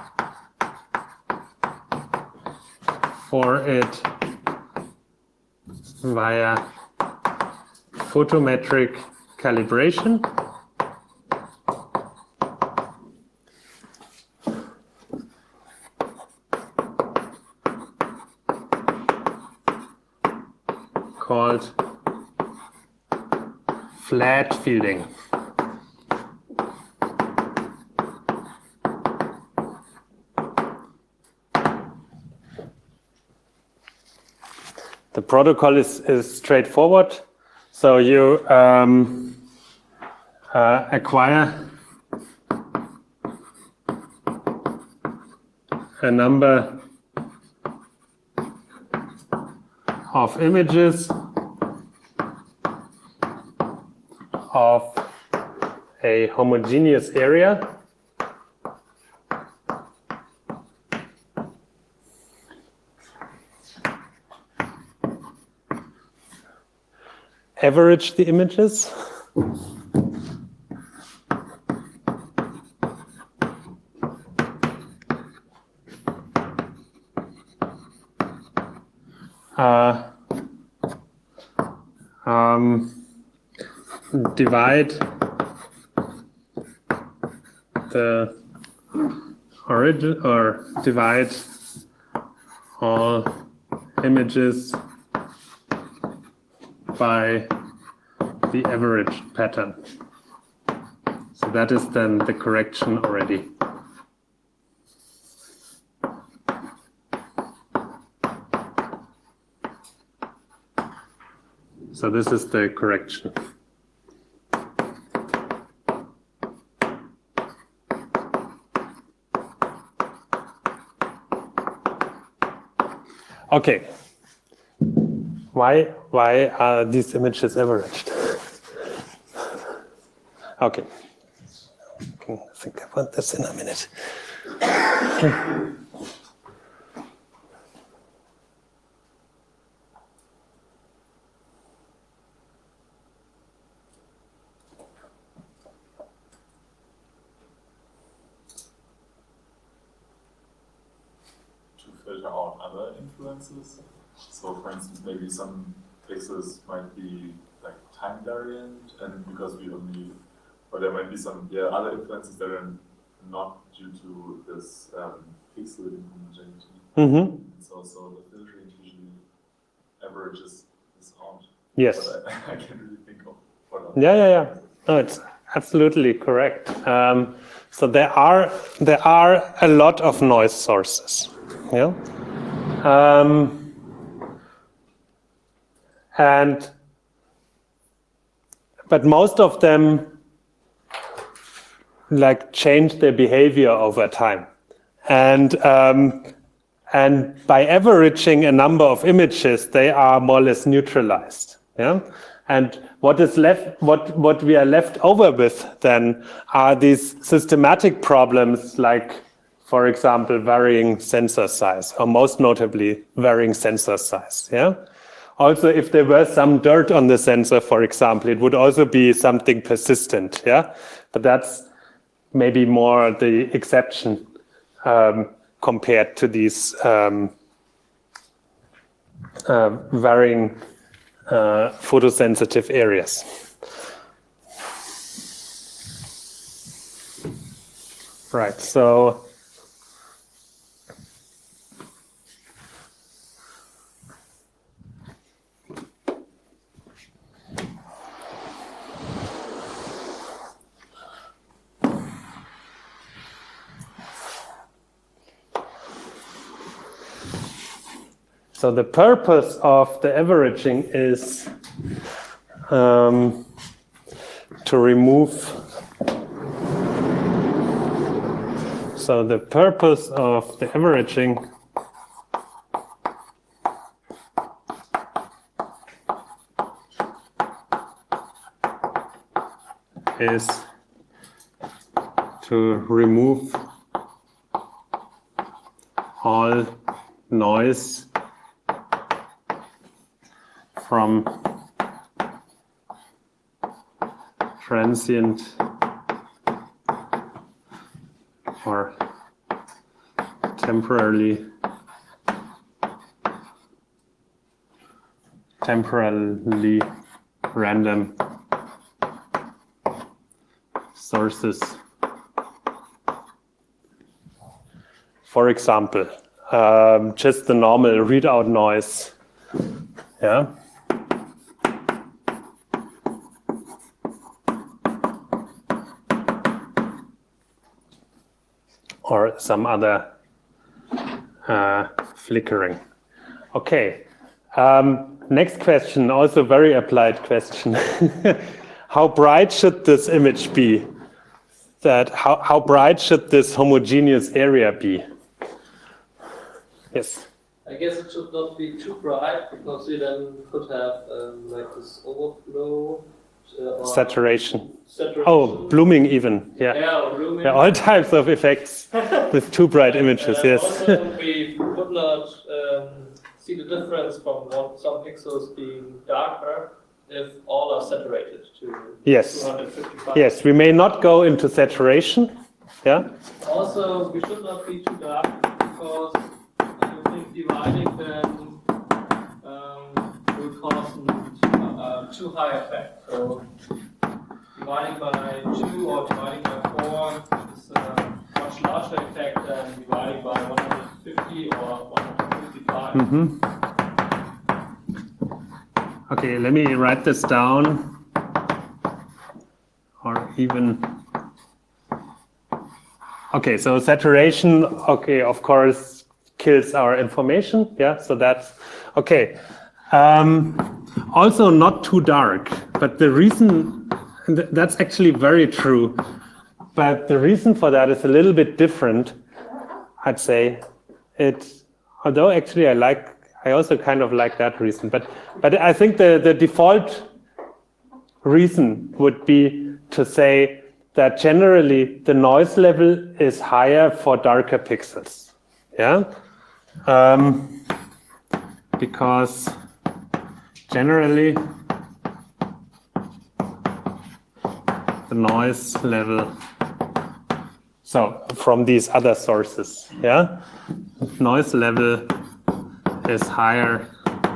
for it via photometric calibration. Called flat fielding. The protocol is, is straightforward. So you um, uh, acquire a number of images of a homogeneous area. Average the images. Uh, um, divide the origin or divide all images by the average pattern. So that is then the correction already. So this is the correction. Okay. Why, why are these images averaged? Okay. I think about this in a minute. To filter out other influences. So, for instance, maybe some pixels might be like time variant, and because we only, or there might be some yeah other influences that are not due to this um, pixel inhomogeneity. Mm-hmm. So, so the filtering usually averages this out. Yes. But I, I can't really think of what. Yeah, yeah, yeah. No, it's absolutely correct. Um, so there are there are a lot of noise sources. Yeah. Um, And, but most of them like change their behavior over time. And, um, and by averaging a number of images, they are more or less neutralized. Yeah. And what is left, what, what we are left over with then are these systematic problems like, for example, varying sensor size, or most notably varying sensor size. Yeah. Also, if there were some dirt on the sensor, for example, it would also be something persistent. Yeah. But that's maybe more the exception um, compared to these um, uh, varying uh, photosensitive areas. Right. So. So the purpose of the averaging is um, to remove. So the purpose of the averaging is to remove all noise from transient or temporarily temporarily random sources. For example, um, just the normal readout noise. Yeah. Or some other uh, flickering. Okay. Um, next question, also very applied question. How bright should this image be? That how, how bright should this homogeneous area be? Yes. I guess it should not be too bright because we then could have um, like this overflow. Uh, or Saturation. saturation. Oh, blooming even. Yeah. Yeah, or blooming. Yeah, all types of effects with too bright images. Uh, Yes. Also, we would not um, see the difference from one, some pixels being darker if all are saturated to Yes. two hundred fifty-five. Yes. We may not go into saturation. Yeah. Also, we should not be too dark because I think dividing them um, will cause a uh, too high effect. So dividing by two or dividing by four is a much larger effect than dividing by one hundred fifty or one hundred fifty-five. Mm-hmm. Okay, let me write this down. Or even. Okay, so saturation, okay, of course, kills our information. Yeah, so that's okay. Um, also, not too dark, but the reason th- that's actually very true. But the reason for that is a little bit different, I'd say. It, although actually I like, I also kind of like that reason. But but I think the, the default reason would be to say that generally the noise level is higher for darker pixels. Yeah, um, because generally the noise level. So from these other sources, yeah, noise level is higher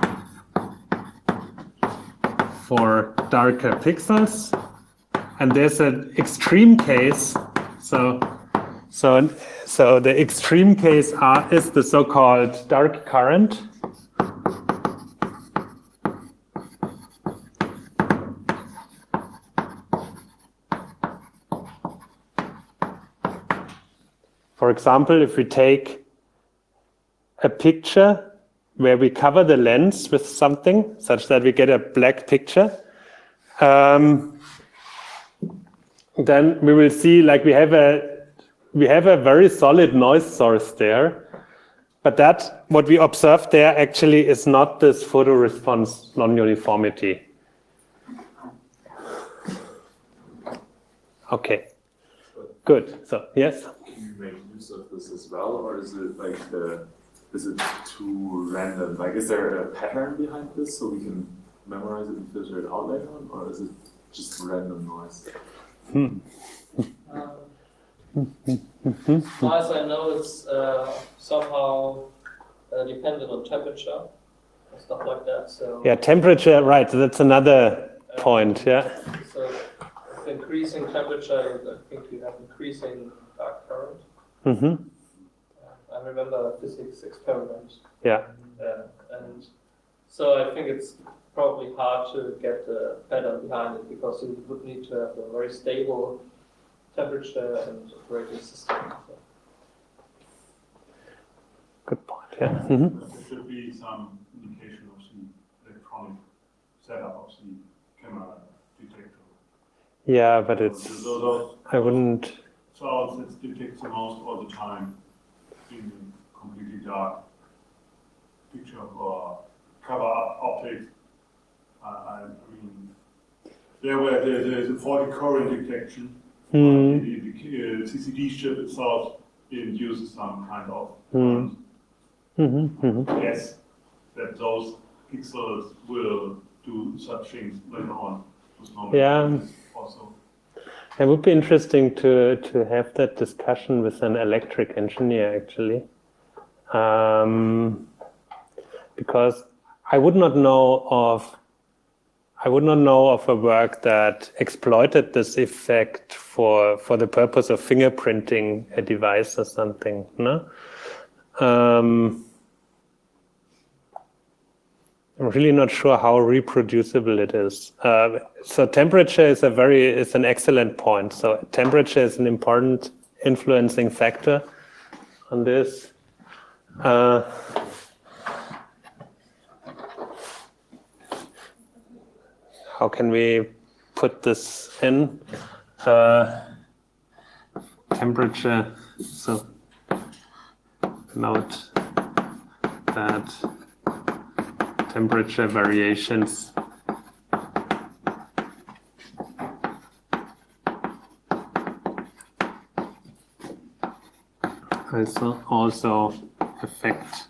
for darker pixels. And there's an extreme case. So, so, so the extreme case are, is the so-called dark current. For example, if we take a picture where we cover the lens with something such that we get a black picture, um, then we will see like we have a we have a very solid noise source there, but that what we observe there actually is not this photo response non-uniformity. Okay, good. So yes. Can you make use of this as well, or is it like the, is it too random? Like, is there a pattern behind this so we can memorize it and filter it out later on, or is it just random noise? Hmm. Um, as far as I know, it's uh, somehow uh, dependent on temperature and stuff like that. So Yeah, temperature, right, that's another uh, point, yeah. So with increasing temperature, I think you have increasing dark current. Mm-hmm. I remember a physics experiment. Yeah. Uh, and so I think it's probably hard to get the pattern behind it because you would need to have a very stable temperature and operating system. So. Good point, yeah. Mm-hmm. There should be some indication of the electronic setup of the camera detector. Yeah, but it's, So those I wouldn't, sounds it detects the most all the time in completely dark picture or cover up optics. Uh, I mean, there where there, there's a faulty current detection, hmm. the, the, the uh, C C D chip itself induces some kind of Hmm. Mm-hmm. Mm-hmm. guess that those pixels will do such things later on. Yeah. Also. It would be interesting to, to have that discussion with an electric engineer, actually. Um, because I would not know of I would not know of a work that exploited this effect for for the purpose of fingerprinting a device or something. No, um, I'm really not sure how reproducible it is. Uh, so temperature is a very is an excellent point. So temperature is an important influencing factor on this. Uh, How can we put this in? Uh, temperature, so note that temperature variations also, also affect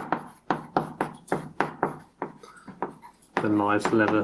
the noise level.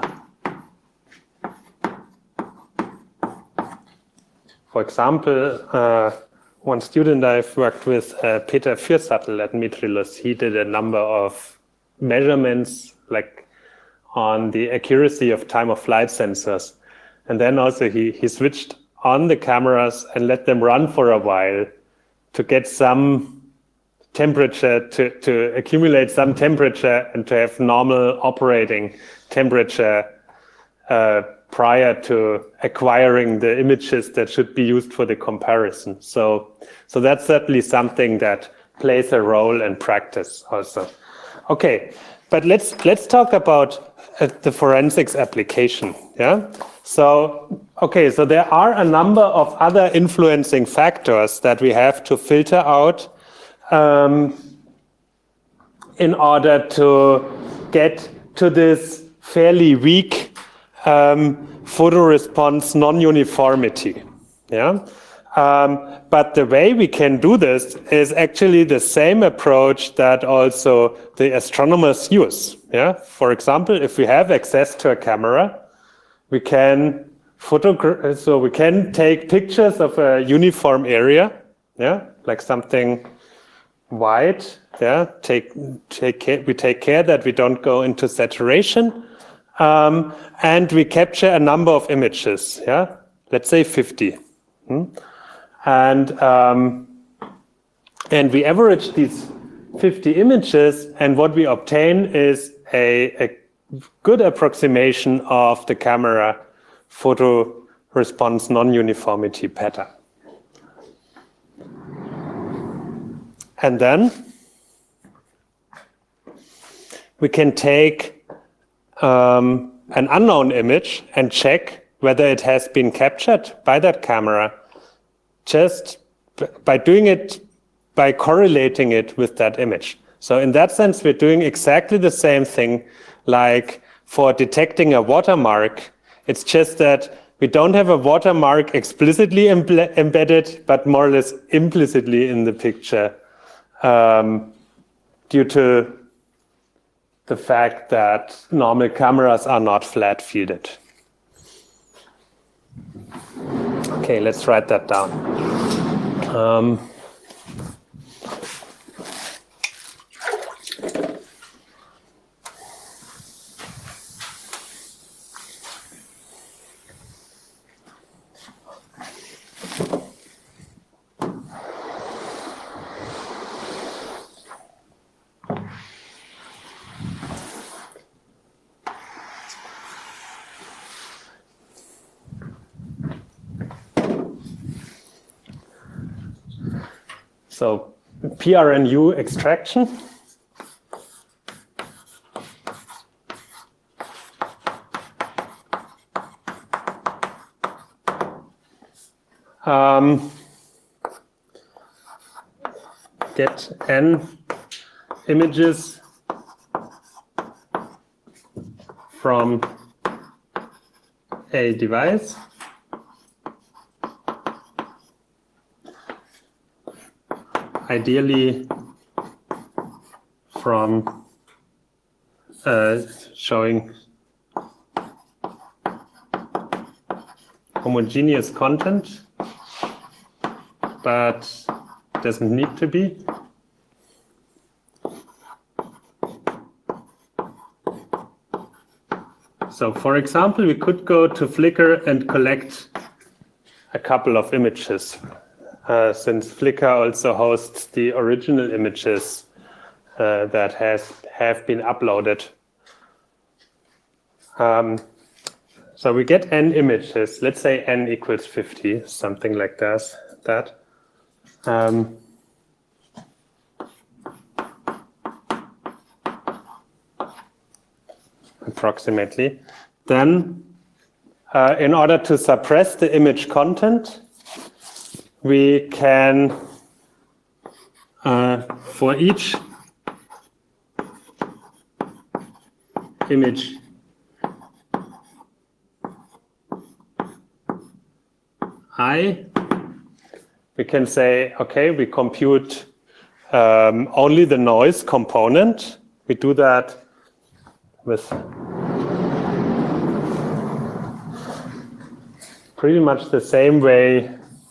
For example, uh, one student I've worked with, uh, Peter Fürsattel at Mitrilus, he did a number of measurements like on the accuracy of time of flight sensors. And then also he, he switched on the cameras and let them run for a while to get some temperature, to, to accumulate some temperature and to have normal operating temperature uh, prior to acquiring the images that should be used for the comparison. So, so that's certainly something that plays a role in practice also. Okay, but let's let's talk about uh, the forensics application. Yeah. So, okay, so there are a number of other influencing factors that we have to filter out um, in order to get to this fairly weak Um, photoresponse non-uniformity, yeah. Um, but the way we can do this is actually the same approach that also the astronomers use, yeah. For example, if we have access to a camera, we can photograph, so we can take pictures of a uniform area, yeah, like something white, yeah. Take take care, we take care that we don't go into saturation. Um, and we capture a number of images, yeah, let's say fifty, hmm? and um, and we average these fifty images, and what we obtain is a, a good approximation of the camera photo response non-uniformity pattern. And then we can take Um, an unknown image and check whether it has been captured by that camera just by doing it, by correlating it with that image. So in that sense, we're doing exactly the same thing like for detecting a watermark. It's just that we don't have a watermark explicitly embe- embedded, but more or less implicitly in the picture, um, due to the fact that normal cameras are not flat fielded. Okay, let's write that down. Um, So P R N U extraction. Um, get n images from a device. Ideally from uh, showing homogeneous content, but doesn't need to be. So for example, we could go to Flickr and collect a couple of images. Uh, since Flickr also hosts the original images uh, that has have been uploaded. Um, so we get n images. Let's say n equals fifty, something like this, that. Um, approximately. Then, uh, in order to suppress the image content, we can, uh, for each image I, we can say, okay, we compute um, only the noise component. We do that with pretty much the same way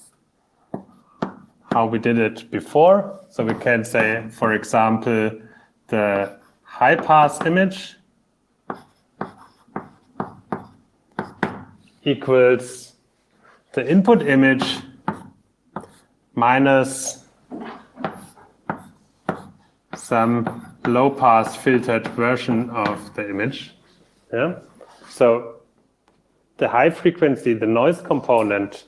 how we did it before. So we can say, for example, the high pass image equals the input image minus some low pass filtered version of the image. Yeah. So the high frequency, the noise component,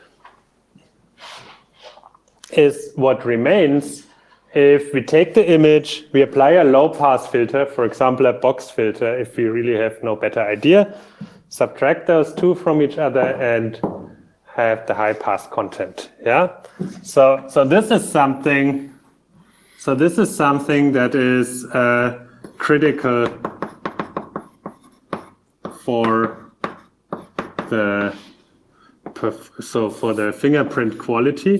is what remains if we take the image, we apply a low pass filter, for example, a box filter, if we really have no better idea, subtract those two from each other and have the high pass content. Yeah. So, so this is something, so this is something that is uh, critical for the, so for the fingerprint quality.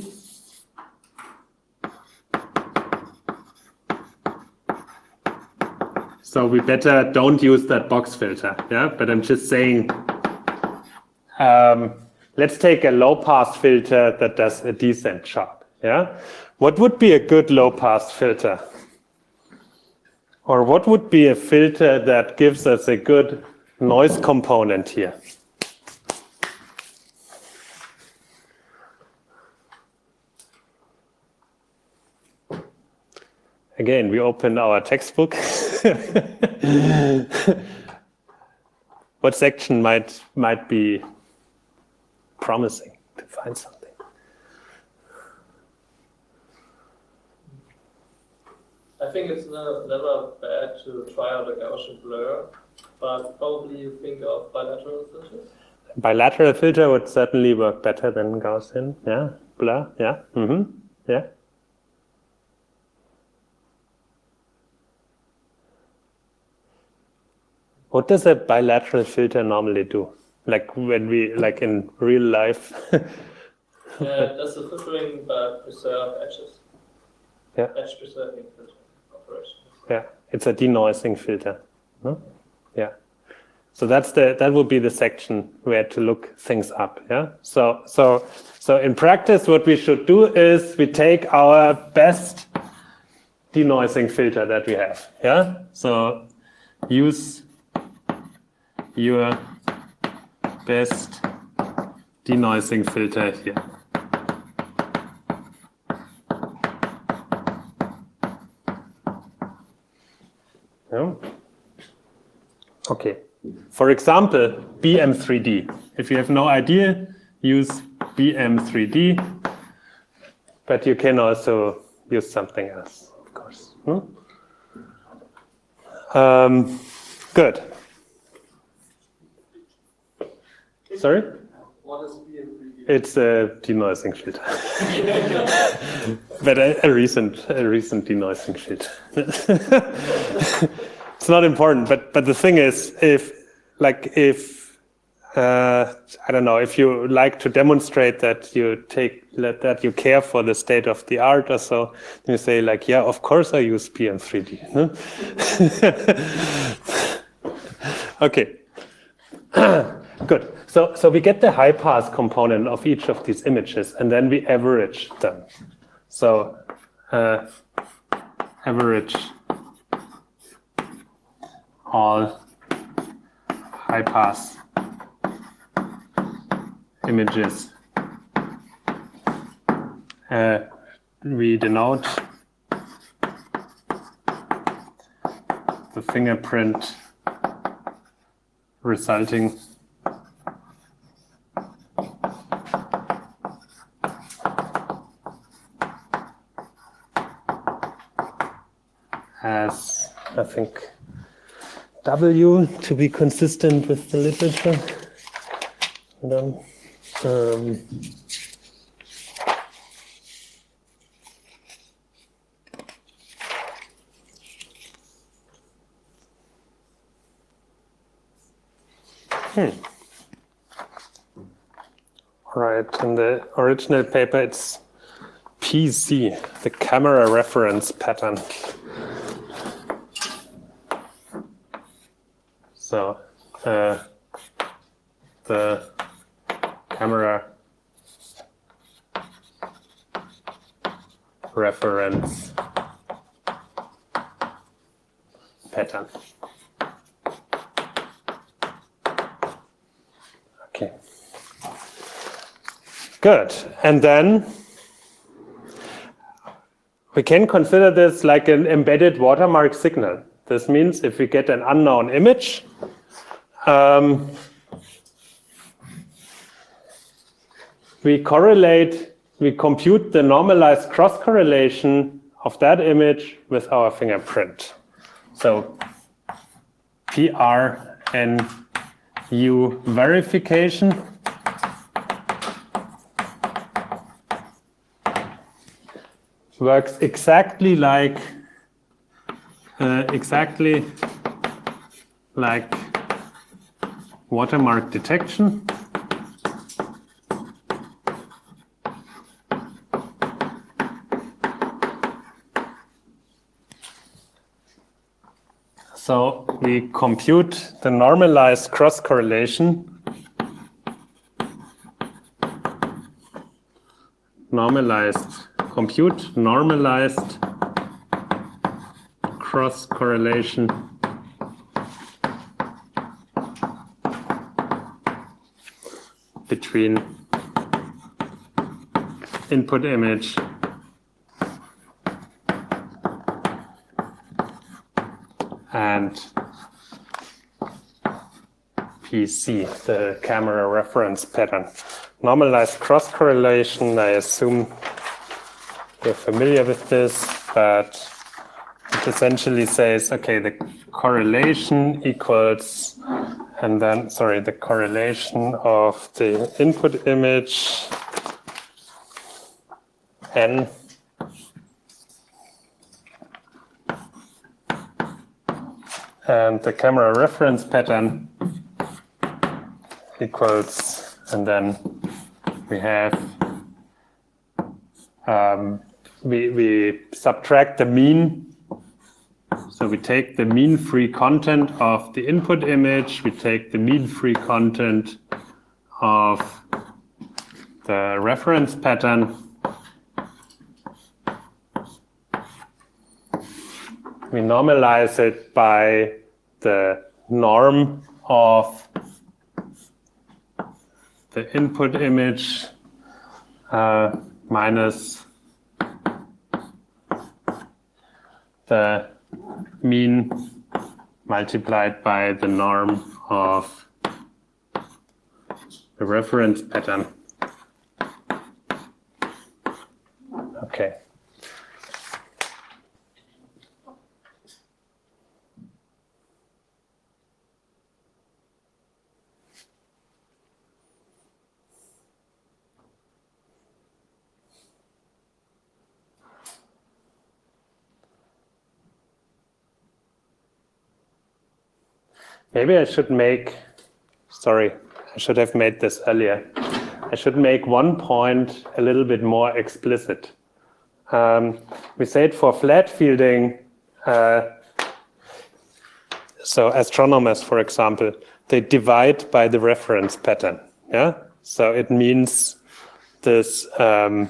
So we better don't use that box filter, yeah? But I'm just saying, um, let's take a low pass filter that does a decent job, yeah? What would be a good low pass filter? Or what would be a filter that gives us a good noise component here? Again, we open our textbook. What section might might be promising to find something? I think it's no, never bad to try out a Gaussian blur, but probably you think of bilateral filters. Bilateral filter would certainly work better than Gaussian. Yeah, blur. Yeah. Mm-hmm. Yeah. What does a bilateral filter normally do? like when we, like in real life. Uh, does the filtering uh, preserve edges? Yeah. Edge preserving filter operation. Yeah, it's a denoising filter. No? Yeah. So that's the that would be the section where to look things up. Yeah. So so so in practice, what we should do is we take our best denoising filter that we have. Yeah. So use your best denoising filter here. Yeah. Okay. For example, B M three D. If you have no idea, use B M three D, but you can also use something else, of course. Hmm? Um, good. Sorry? What is B M three D? It's a denoising filter, but a, a recent, a recent denoising filter. It's not important, but but the thing is, if like if uh, I don't know, if you like to demonstrate that you take that you care for the state of the art or so, then you say like, yeah, of course I use B M three D. No? Okay. Good. So, so we get the high pass component of each of these images, and then we average them. So, uh, average all high pass images. Uh, we denote the fingerprint resulting as, I think, W to be consistent with the literature. And then, um, hmm. All right, in the original paper, it's P C, the camera reference pattern. So uh, the camera reference pattern. Okay. Good. And then we can consider this like an embedded watermark signal. This means if we get an unknown image, um, we correlate, we compute the normalized cross correlation of that image with our fingerprint. So P R N U verification works exactly like uh, exactly like watermark detection. So we compute the normalized cross correlation, normalized, compute normalized cross correlation between input image and P C, the camera reference pattern. Normalized cross correlation, I assume you're familiar with this, but it essentially says, okay, the correlation equals, and then, sorry, the correlation of the input image N and the camera reference pattern equals, and then we have, um, we, we subtract the mean. So we take the mean free content of the input image, we take the mean free content of the reference pattern. We normalize it by the norm of the input image uh, minus the mean multiplied by the norm of the reference pattern. Okay. Maybe I should make, sorry, I should have made this earlier. I should make one point a little bit more explicit. Um, we said for flat fielding, uh, so astronomers, for example, they divide by the reference pattern. Yeah, so it means this um,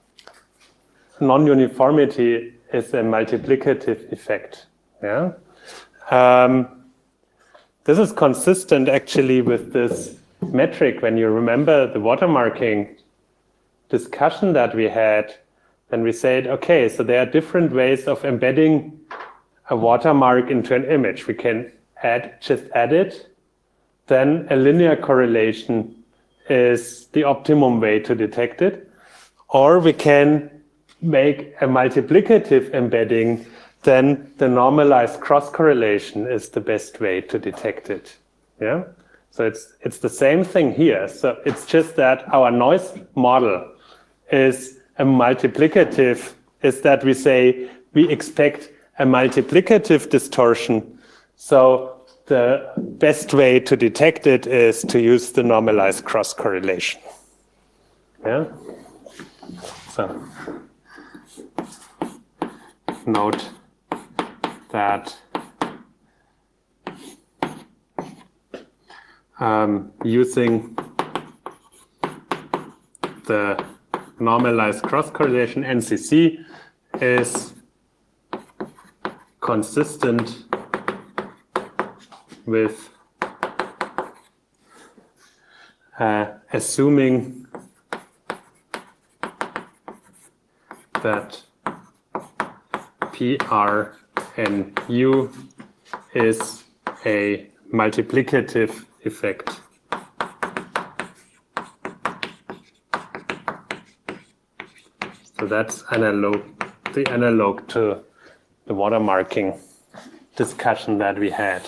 non-uniformity is a multiplicative effect. Yeah. Um, This is consistent actually with this metric. When you remember the watermarking discussion that we had, then we said, okay, so there are different ways of embedding a watermark into an image. We can add, just add it. Then a linear correlation is the optimum way to detect it. Or we can make a multiplicative embedding. Then the normalized cross correlation is the best way to detect it. Yeah. So it's it's the same thing here. So it's just that our noise model is a multiplicative. Is that we say we expect a multiplicative distortion. So the best way to detect it is to use the normalized cross correlation. Yeah. So note that um, using the normalized cross correlation N C C is consistent with uh, assuming that P R and U is a multiplicative effect. So that's analog, the analog to the watermarking discussion that we had.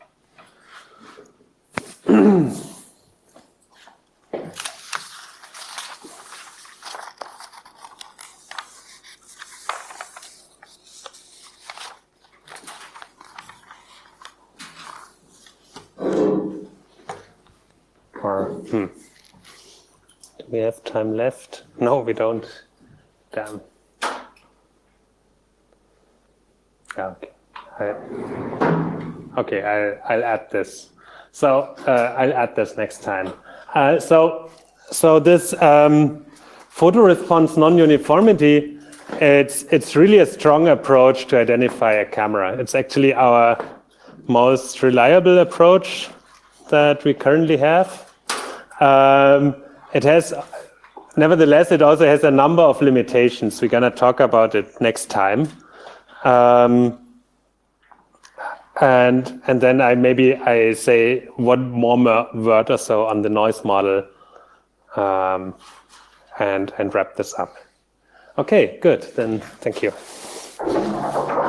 Or, hmm. Do we have time left? No, we don't. Damn. Okay. I, okay, I'll, I'll add this. So uh, I'll add this next time. Uh, so, so this um, photoresponse non-uniformity, it's it's really a strong approach to identify a camera. It's actually our most reliable approach that we currently have. Um, it has, nevertheless, it also has a number of limitations. We're going to talk about it next time. Um, and and then I maybe I say one more word or so on the noise model, um, and and wrap this up. Okay, good. Then thank you.